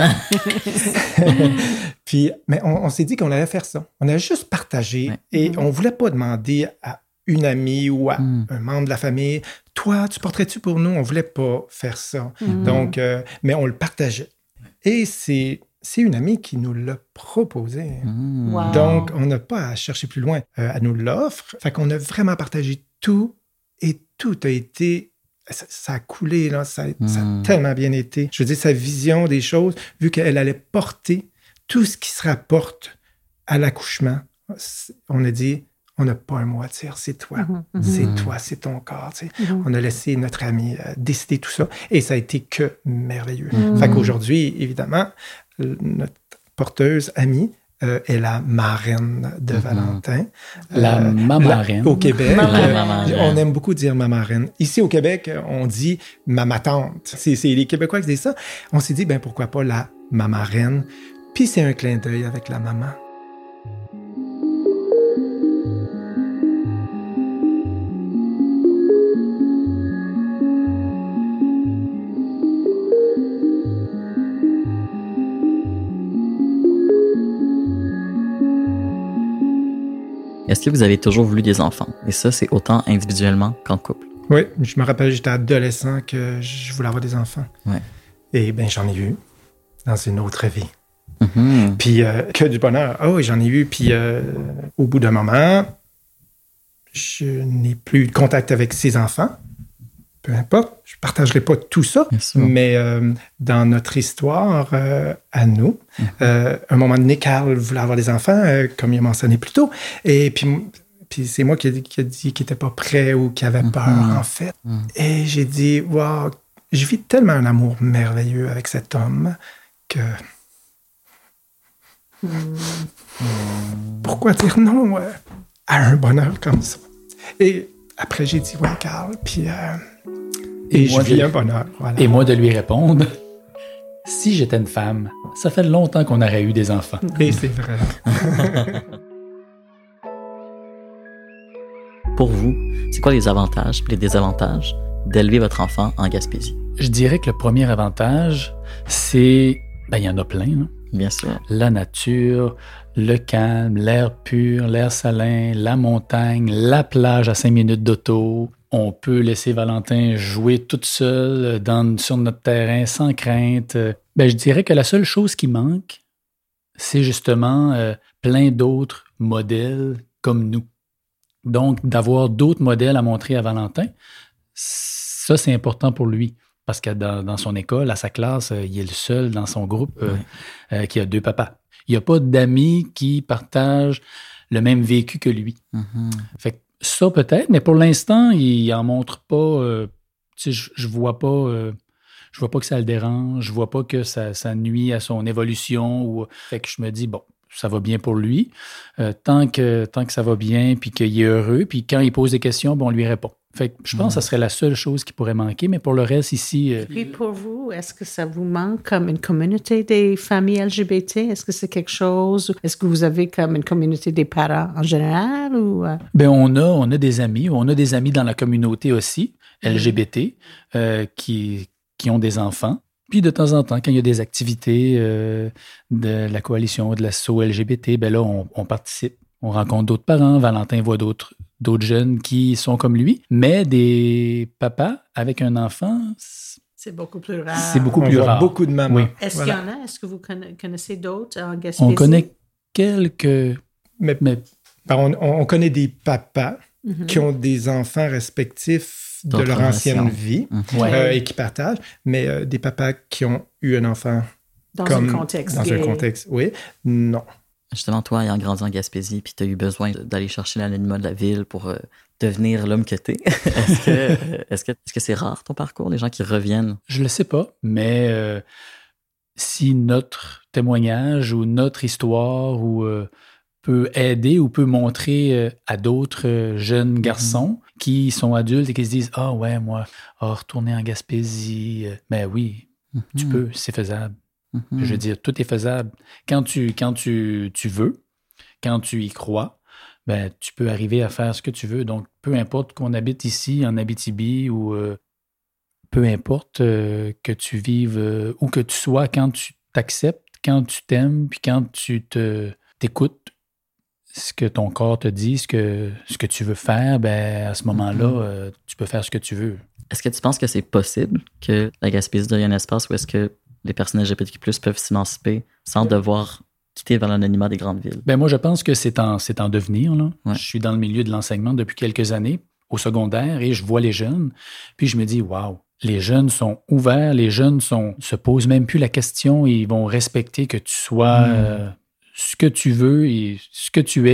Puis, mais on, on s'est dit qu'on allait faire ça. On a juste partagé ouais. et on ne voulait pas demander à une amie ou à mm. un membre de la famille, toi, tu porterais-tu pour nous? On ne voulait pas faire ça. Mm. Donc, euh, mais on le partageait. Et c'est... C'est une amie qui nous l'a proposé. Mmh. Wow. Donc, on n'a pas à chercher plus loin. Euh, elle nous l'offre. Fait qu'on a vraiment partagé tout et tout a été... Ça, ça a coulé, là. Ça, mmh. ça a tellement bien été. Je veux dire, sa vision des choses, vu qu'elle allait porter tout ce qui se rapporte à l'accouchement, on a dit, on n'a pas un mot à dire, c'est toi. Mm-hmm. C'est mm-hmm. toi, c'est ton corps. Tu sais. Mm-hmm. On a laissé notre ami euh, décider tout ça. Et ça a été que merveilleux. Mm-hmm. Fait qu'aujourd'hui, évidemment, notre porteuse amie euh, est la marraine de mm-hmm. Valentin. La euh, mamarraine. Au Québec, euh, on aime beaucoup dire mamarraine. Ici, au Québec, on dit mamatante. C'est, c'est les Québécois qui disent ça. On s'est dit, ben pourquoi pas la mamarraine. Puis c'est un clin d'œil avec la maman. Est-ce que vous avez toujours voulu des enfants? Et ça, c'est autant individuellement qu'en couple. Oui, je me rappelle, j'étais adolescent que je voulais avoir des enfants. Ouais. Et bien, j'en ai eu dans une autre vie. Mm-hmm. Puis euh, que du bonheur. Ah oui, j'en ai eu. Puis euh, au bout d'un moment, je n'ai plus de contact avec ses enfants. Peu importe, je ne partagerai pas tout ça. Mais euh, dans notre histoire, euh, à nous, mm-hmm. euh, à un moment donné, Carl voulait avoir des enfants, euh, comme il a mentionné plus tôt. Et puis, puis c'est moi qui ai, qui a dit qu'il n'était pas prêt ou qu'il avait peur, mm-hmm. en fait. Mm-hmm. Et j'ai dit, wow, je vis tellement un amour merveilleux avec cet homme que... Mm-hmm. Pourquoi dire non euh, à un bonheur comme ça? Et après, j'ai dit, ouais, Carl, puis... Euh, Et, et je vis de... un bonheur. Voilà. Et moi de lui répondre, si j'étais une femme, ça fait longtemps qu'on aurait eu des enfants. Et c'est vrai. Pour vous, c'est quoi les avantages et les désavantages d'élever votre enfant en Gaspésie? Je dirais que le premier avantage, c'est... Ben, il y en a plein, là. Bien sûr. La nature, le calme, l'air pur, l'air salin, la montagne, la plage à cinq minutes d'auto. On peut laisser Valentin jouer toute seule dans, sur notre terrain sans crainte. Ben, je dirais que la seule chose qui manque, c'est justement euh, plein d'autres modèles comme nous. Donc, d'avoir d'autres modèles à montrer à Valentin, ça, c'est important pour lui. Parce que dans, dans son école, à sa classe, euh, il est le seul dans son groupe euh, oui. euh, qui a deux papas. Il n'y a pas d'amis qui partagent le même vécu que lui. Mm-hmm. Fait que ça, peut-être, mais pour l'instant, il n'en montre pas. Euh, tu sais, je, je vois pas. Euh, je vois pas que ça le dérange. Je vois pas que ça, ça nuit à son évolution. Ou, fait que je me dis, bon, ça va bien pour lui. Euh, tant que, tant que ça va bien, puis qu'il est heureux, puis quand il pose des questions, bon, on lui répond. Fait que je pense mmh. que ça serait la seule chose qui pourrait manquer, mais pour le reste, ici... Euh... Et pour vous, est-ce que ça vous manque comme une communauté des familles L G B T? Est-ce que c'est quelque chose? Est-ce que vous avez comme une communauté des parents en général? Ou... Bien, on a, on a des amis. On a des amis dans la communauté aussi, L G B T, mmh. euh, qui, qui ont des enfants. Puis de temps en temps, quand il y a des activités euh, de la coalition, de l'asso L G B T, bien là, on, on participe. On rencontre d'autres parents. Valentin voit d'autres, d'autres jeunes qui sont comme lui. Mais des papas avec un enfant, c'est beaucoup plus rare. C'est beaucoup on plus voit rare. Beaucoup de mamans. Oui. Est-ce voilà. qu'il y en a? Est-ce que vous connaissez d'autres en Gaspésie? On connaît quelques... Mais, mais... On, on connaît des papas mm-hmm. qui ont des enfants respectifs de leur ancienne vie mm-hmm. ouais. euh, et qui partagent, mais euh, des papas qui ont eu un enfant dans comme, un contexte dans gay. un contexte, oui, non. Justement, toi, ayant grandi en Gaspésie, puis tu as eu besoin d'aller chercher l'anonymat de la ville pour euh, devenir l'homme que t'es. est-ce que, euh, est-ce que, est-ce que c'est rare ton parcours, les gens qui reviennent? Je le sais pas, mais euh, si notre témoignage ou notre histoire ou euh, peut aider ou peut montrer euh, à d'autres euh, jeunes garçons mm-hmm. qui sont adultes et qui se disent « Ah ouais, moi, oh, retourner en Gaspésie, euh, ben oui, mm-hmm. tu peux, c'est faisable. » Mm-hmm. Je veux dire, tout est faisable. Quand tu, quand tu, tu veux, quand tu y crois, ben, tu peux arriver à faire ce que tu veux. Donc, peu importe qu'on habite ici, en Abitibi, ou euh, peu importe euh, que tu vives euh, où que tu sois, quand tu t'acceptes, quand tu t'aimes, puis quand tu te, t'écoutes ce que ton corps te dit, ce que, ce que tu veux faire, ben, à ce moment-là, mm-hmm. euh, tu peux faire ce que tu veux. Est-ce que tu penses que c'est possible que la Gaspésie devienne un espace où est-ce que les personnes L G B T Q plus, peuvent s'émanciper sans devoir quitter vers l'anonymat des grandes villes? Ben moi, je pense que c'est en, c'est en devenir. Là. Ouais. Je suis dans le milieu de l'enseignement depuis quelques années, au secondaire, et je vois les jeunes, puis je me dis, waouh, les jeunes sont ouverts, les jeunes sont, se posent même plus la question, et ils vont respecter que tu sois mmh. euh, ce que tu veux et ce que tu es,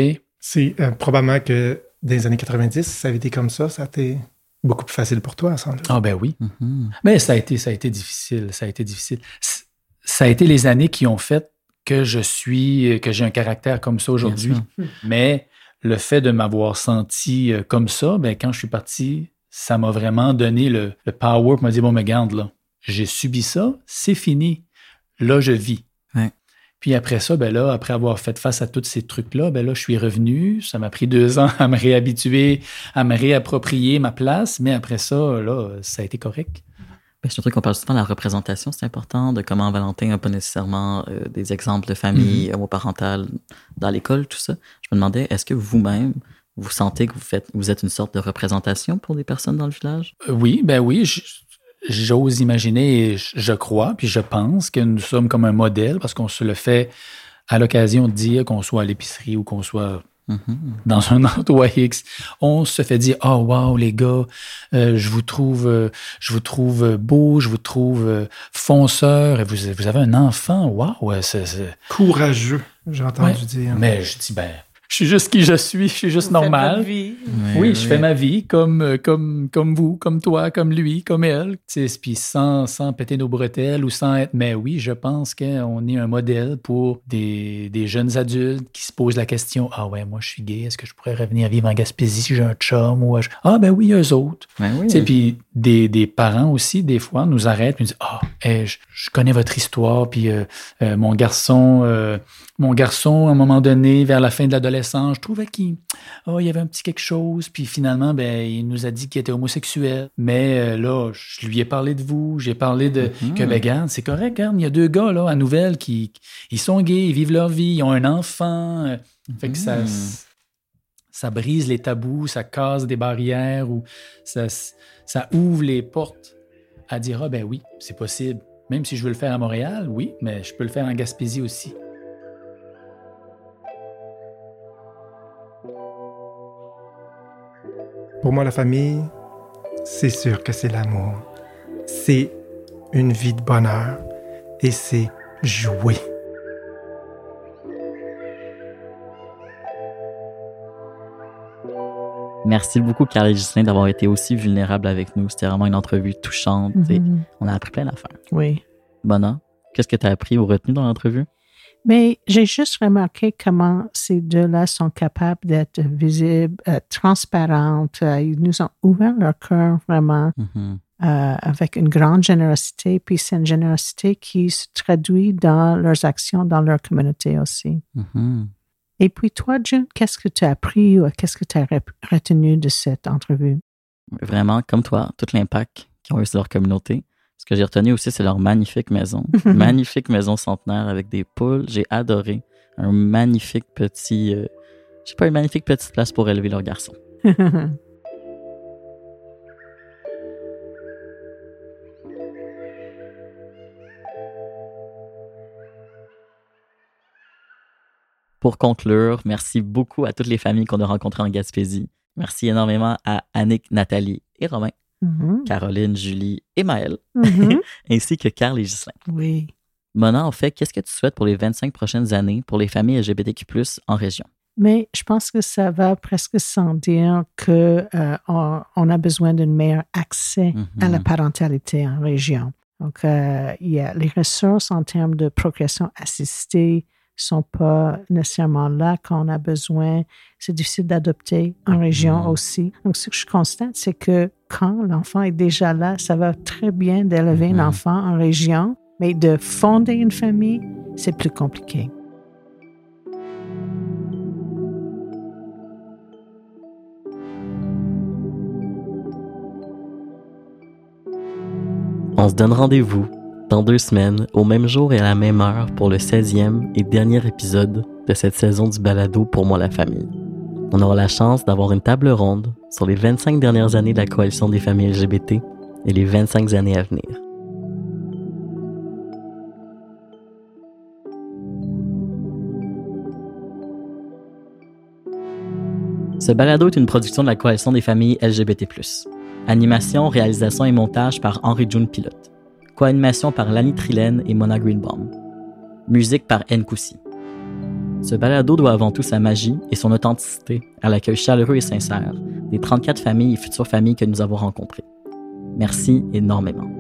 C'est euh, probablement que dans les années quatre-vingt-dix, ça avait été comme ça, ça a été beaucoup plus facile pour toi, sans doute. Ah ben oui. Mm-hmm. Mais ça a été, ça a été difficile, ça a été difficile. Ça a été les années qui ont fait que je suis, que j'ai un caractère comme ça aujourd'hui. Mais le fait de m'avoir senti comme ça, ben quand je suis parti, ça m'a vraiment donné le, le power pour me dire, bon, mais regarde, là, j'ai subi ça, c'est fini. Là, je vis. Ouais. Puis après ça, ben là, après avoir fait face à tous ces trucs-là, ben là, je suis revenu. Ça m'a pris deux ans à me réhabituer, à me réapproprier ma place. Mais après ça, là, ça a été correct. Ben, c'est un truc qu'on parle souvent de la représentation, c'est important, de comment Valentin n'a pas nécessairement euh, des exemples de famille mm-hmm. homoparentale dans l'école, tout ça. Je me demandais, est-ce que vous-même, vous sentez que vous, faites, vous êtes une sorte de représentation pour des personnes dans le village? Euh, oui, ben oui, je, j'ose imaginer, et je crois, puis je pense que nous sommes comme un modèle parce qu'on se le fait à l'occasion de dire qu'on soit à l'épicerie ou qu'on soit mm-hmm. dans un endroit X. On se fait dire « Oh, wow, les gars, euh, je vous trouve euh, je vous trouve beau, je vous trouve euh, fonceur, et vous, vous avez un enfant, wow! C'est, c'est... » Courageux, j'ai entendu ouais. dire. Mais je dis « Ben... » Je suis juste qui je suis, je suis juste vous normal. Faites votre vie. Oui, oui, je oui. fais ma vie comme, comme, comme vous, comme toi, comme lui, comme elle. Puis sans, sans péter nos bretelles ou sans être... Mais oui, je pense qu'on est un modèle pour des, des jeunes adultes qui se posent la question « Ah ouais, moi je suis gay, est-ce que je pourrais revenir vivre en Gaspésie si j'ai un chum? » ou « Ah ben oui, eux autres. Ben oui. » Puis des, des parents aussi, des fois, nous arrêtent et nous disent « Ah, hey, je, je connais votre histoire, puis euh, euh, mon garçon... Euh, Mon garçon, à un moment donné, vers la fin de l'adolescence, je trouvais qu'il oh, il y avait un petit quelque chose. Puis finalement, ben, il nous a dit qu'il était homosexuel. Mais euh, là, je lui ai parlé de vous. J'ai parlé de mm-hmm. que, ben, regarde, c'est correct, regarde, il y a deux gars là, à Nouvelle qui ils sont gays, ils vivent leur vie, ils ont un enfant. Mm-hmm. Fait que ça, ça brise les tabous, ça casse des barrières ou ça, ça ouvre les portes à dire, ah ben oui, c'est possible. Même si je veux le faire à Montréal, oui, mais je peux le faire en Gaspésie aussi. Pour moi, la famille, c'est sûr que c'est l'amour. C'est une vie de bonheur et c'est jouer. Merci beaucoup, Carl et Ghislain, d'avoir été aussi vulnérables avec nous. C'était vraiment une entrevue touchante mm-hmm. et on a appris plein d'affaires. Oui. Mona, qu'est-ce que tu as appris ou retenu dans l'entrevue? Mais j'ai juste remarqué comment ces deux-là sont capables d'être visibles, euh, transparentes. Euh, ils nous ont ouvert leur cœur vraiment mm-hmm. euh, avec une grande générosité. Puis c'est une générosité qui se traduit dans leurs actions, dans leur communauté aussi. Mm-hmm. Et puis toi, June, qu'est-ce que tu as appris ou qu'est-ce que tu as retenu de cette entrevue? Vraiment, comme toi, tout l'impact qu'ils ont eu sur leur communauté. Ce que j'ai retenu aussi, c'est leur magnifique maison. Magnifique maison centenaire avec des poules. J'ai adoré. Un magnifique petit... Euh, je sais pas, une magnifique petite place pour élever leur garçon. Pour conclure, merci beaucoup à toutes les familles qu'on a rencontrées en Gaspésie. Merci énormément à Annick, Nathalie et Romain. Mm-hmm. Caroline, Julie et Maëlle, mm-hmm. ainsi que Carl et Ghislain. Oui. Mona, en fait, qu'est-ce que tu souhaites pour les vingt-cinq prochaines années pour les familles L G B T Q plus, en région? Mais je pense que ça va presque sans dire qu'on euh, on a besoin d'un meilleur accès mm-hmm. à la parentalité en région. Donc, euh, il y a les ressources en termes de procréation assistée sont pas nécessairement là quand on a besoin. C'est difficile d'adopter en région mmh. aussi. Donc, ce que je constate, c'est que quand l'enfant est déjà là, ça va très bien d'élever mmh. un enfant en région, mais de fonder une famille, c'est plus compliqué. On se donne rendez-vous dans deux semaines, au même jour et à la même heure, pour le seizième et dernier épisode de cette saison du balado Pour moi la famille. On aura la chance d'avoir une table ronde sur les vingt-cinq dernières années de la Coalition des familles L G B T et les vingt-cinq années à venir. Ce balado est une production de la Coalition des familles L G B T plus. Animation, réalisation et montage par Henri-June Pilote. Co-animation par Lani Trilène et Mona Greenbaum. Musique par Nkoussi. Ce balado doit avant tout sa magie et son authenticité à l'accueil chaleureux et sincère des trente-quatre familles et futures familles que nous avons rencontrées. Merci énormément.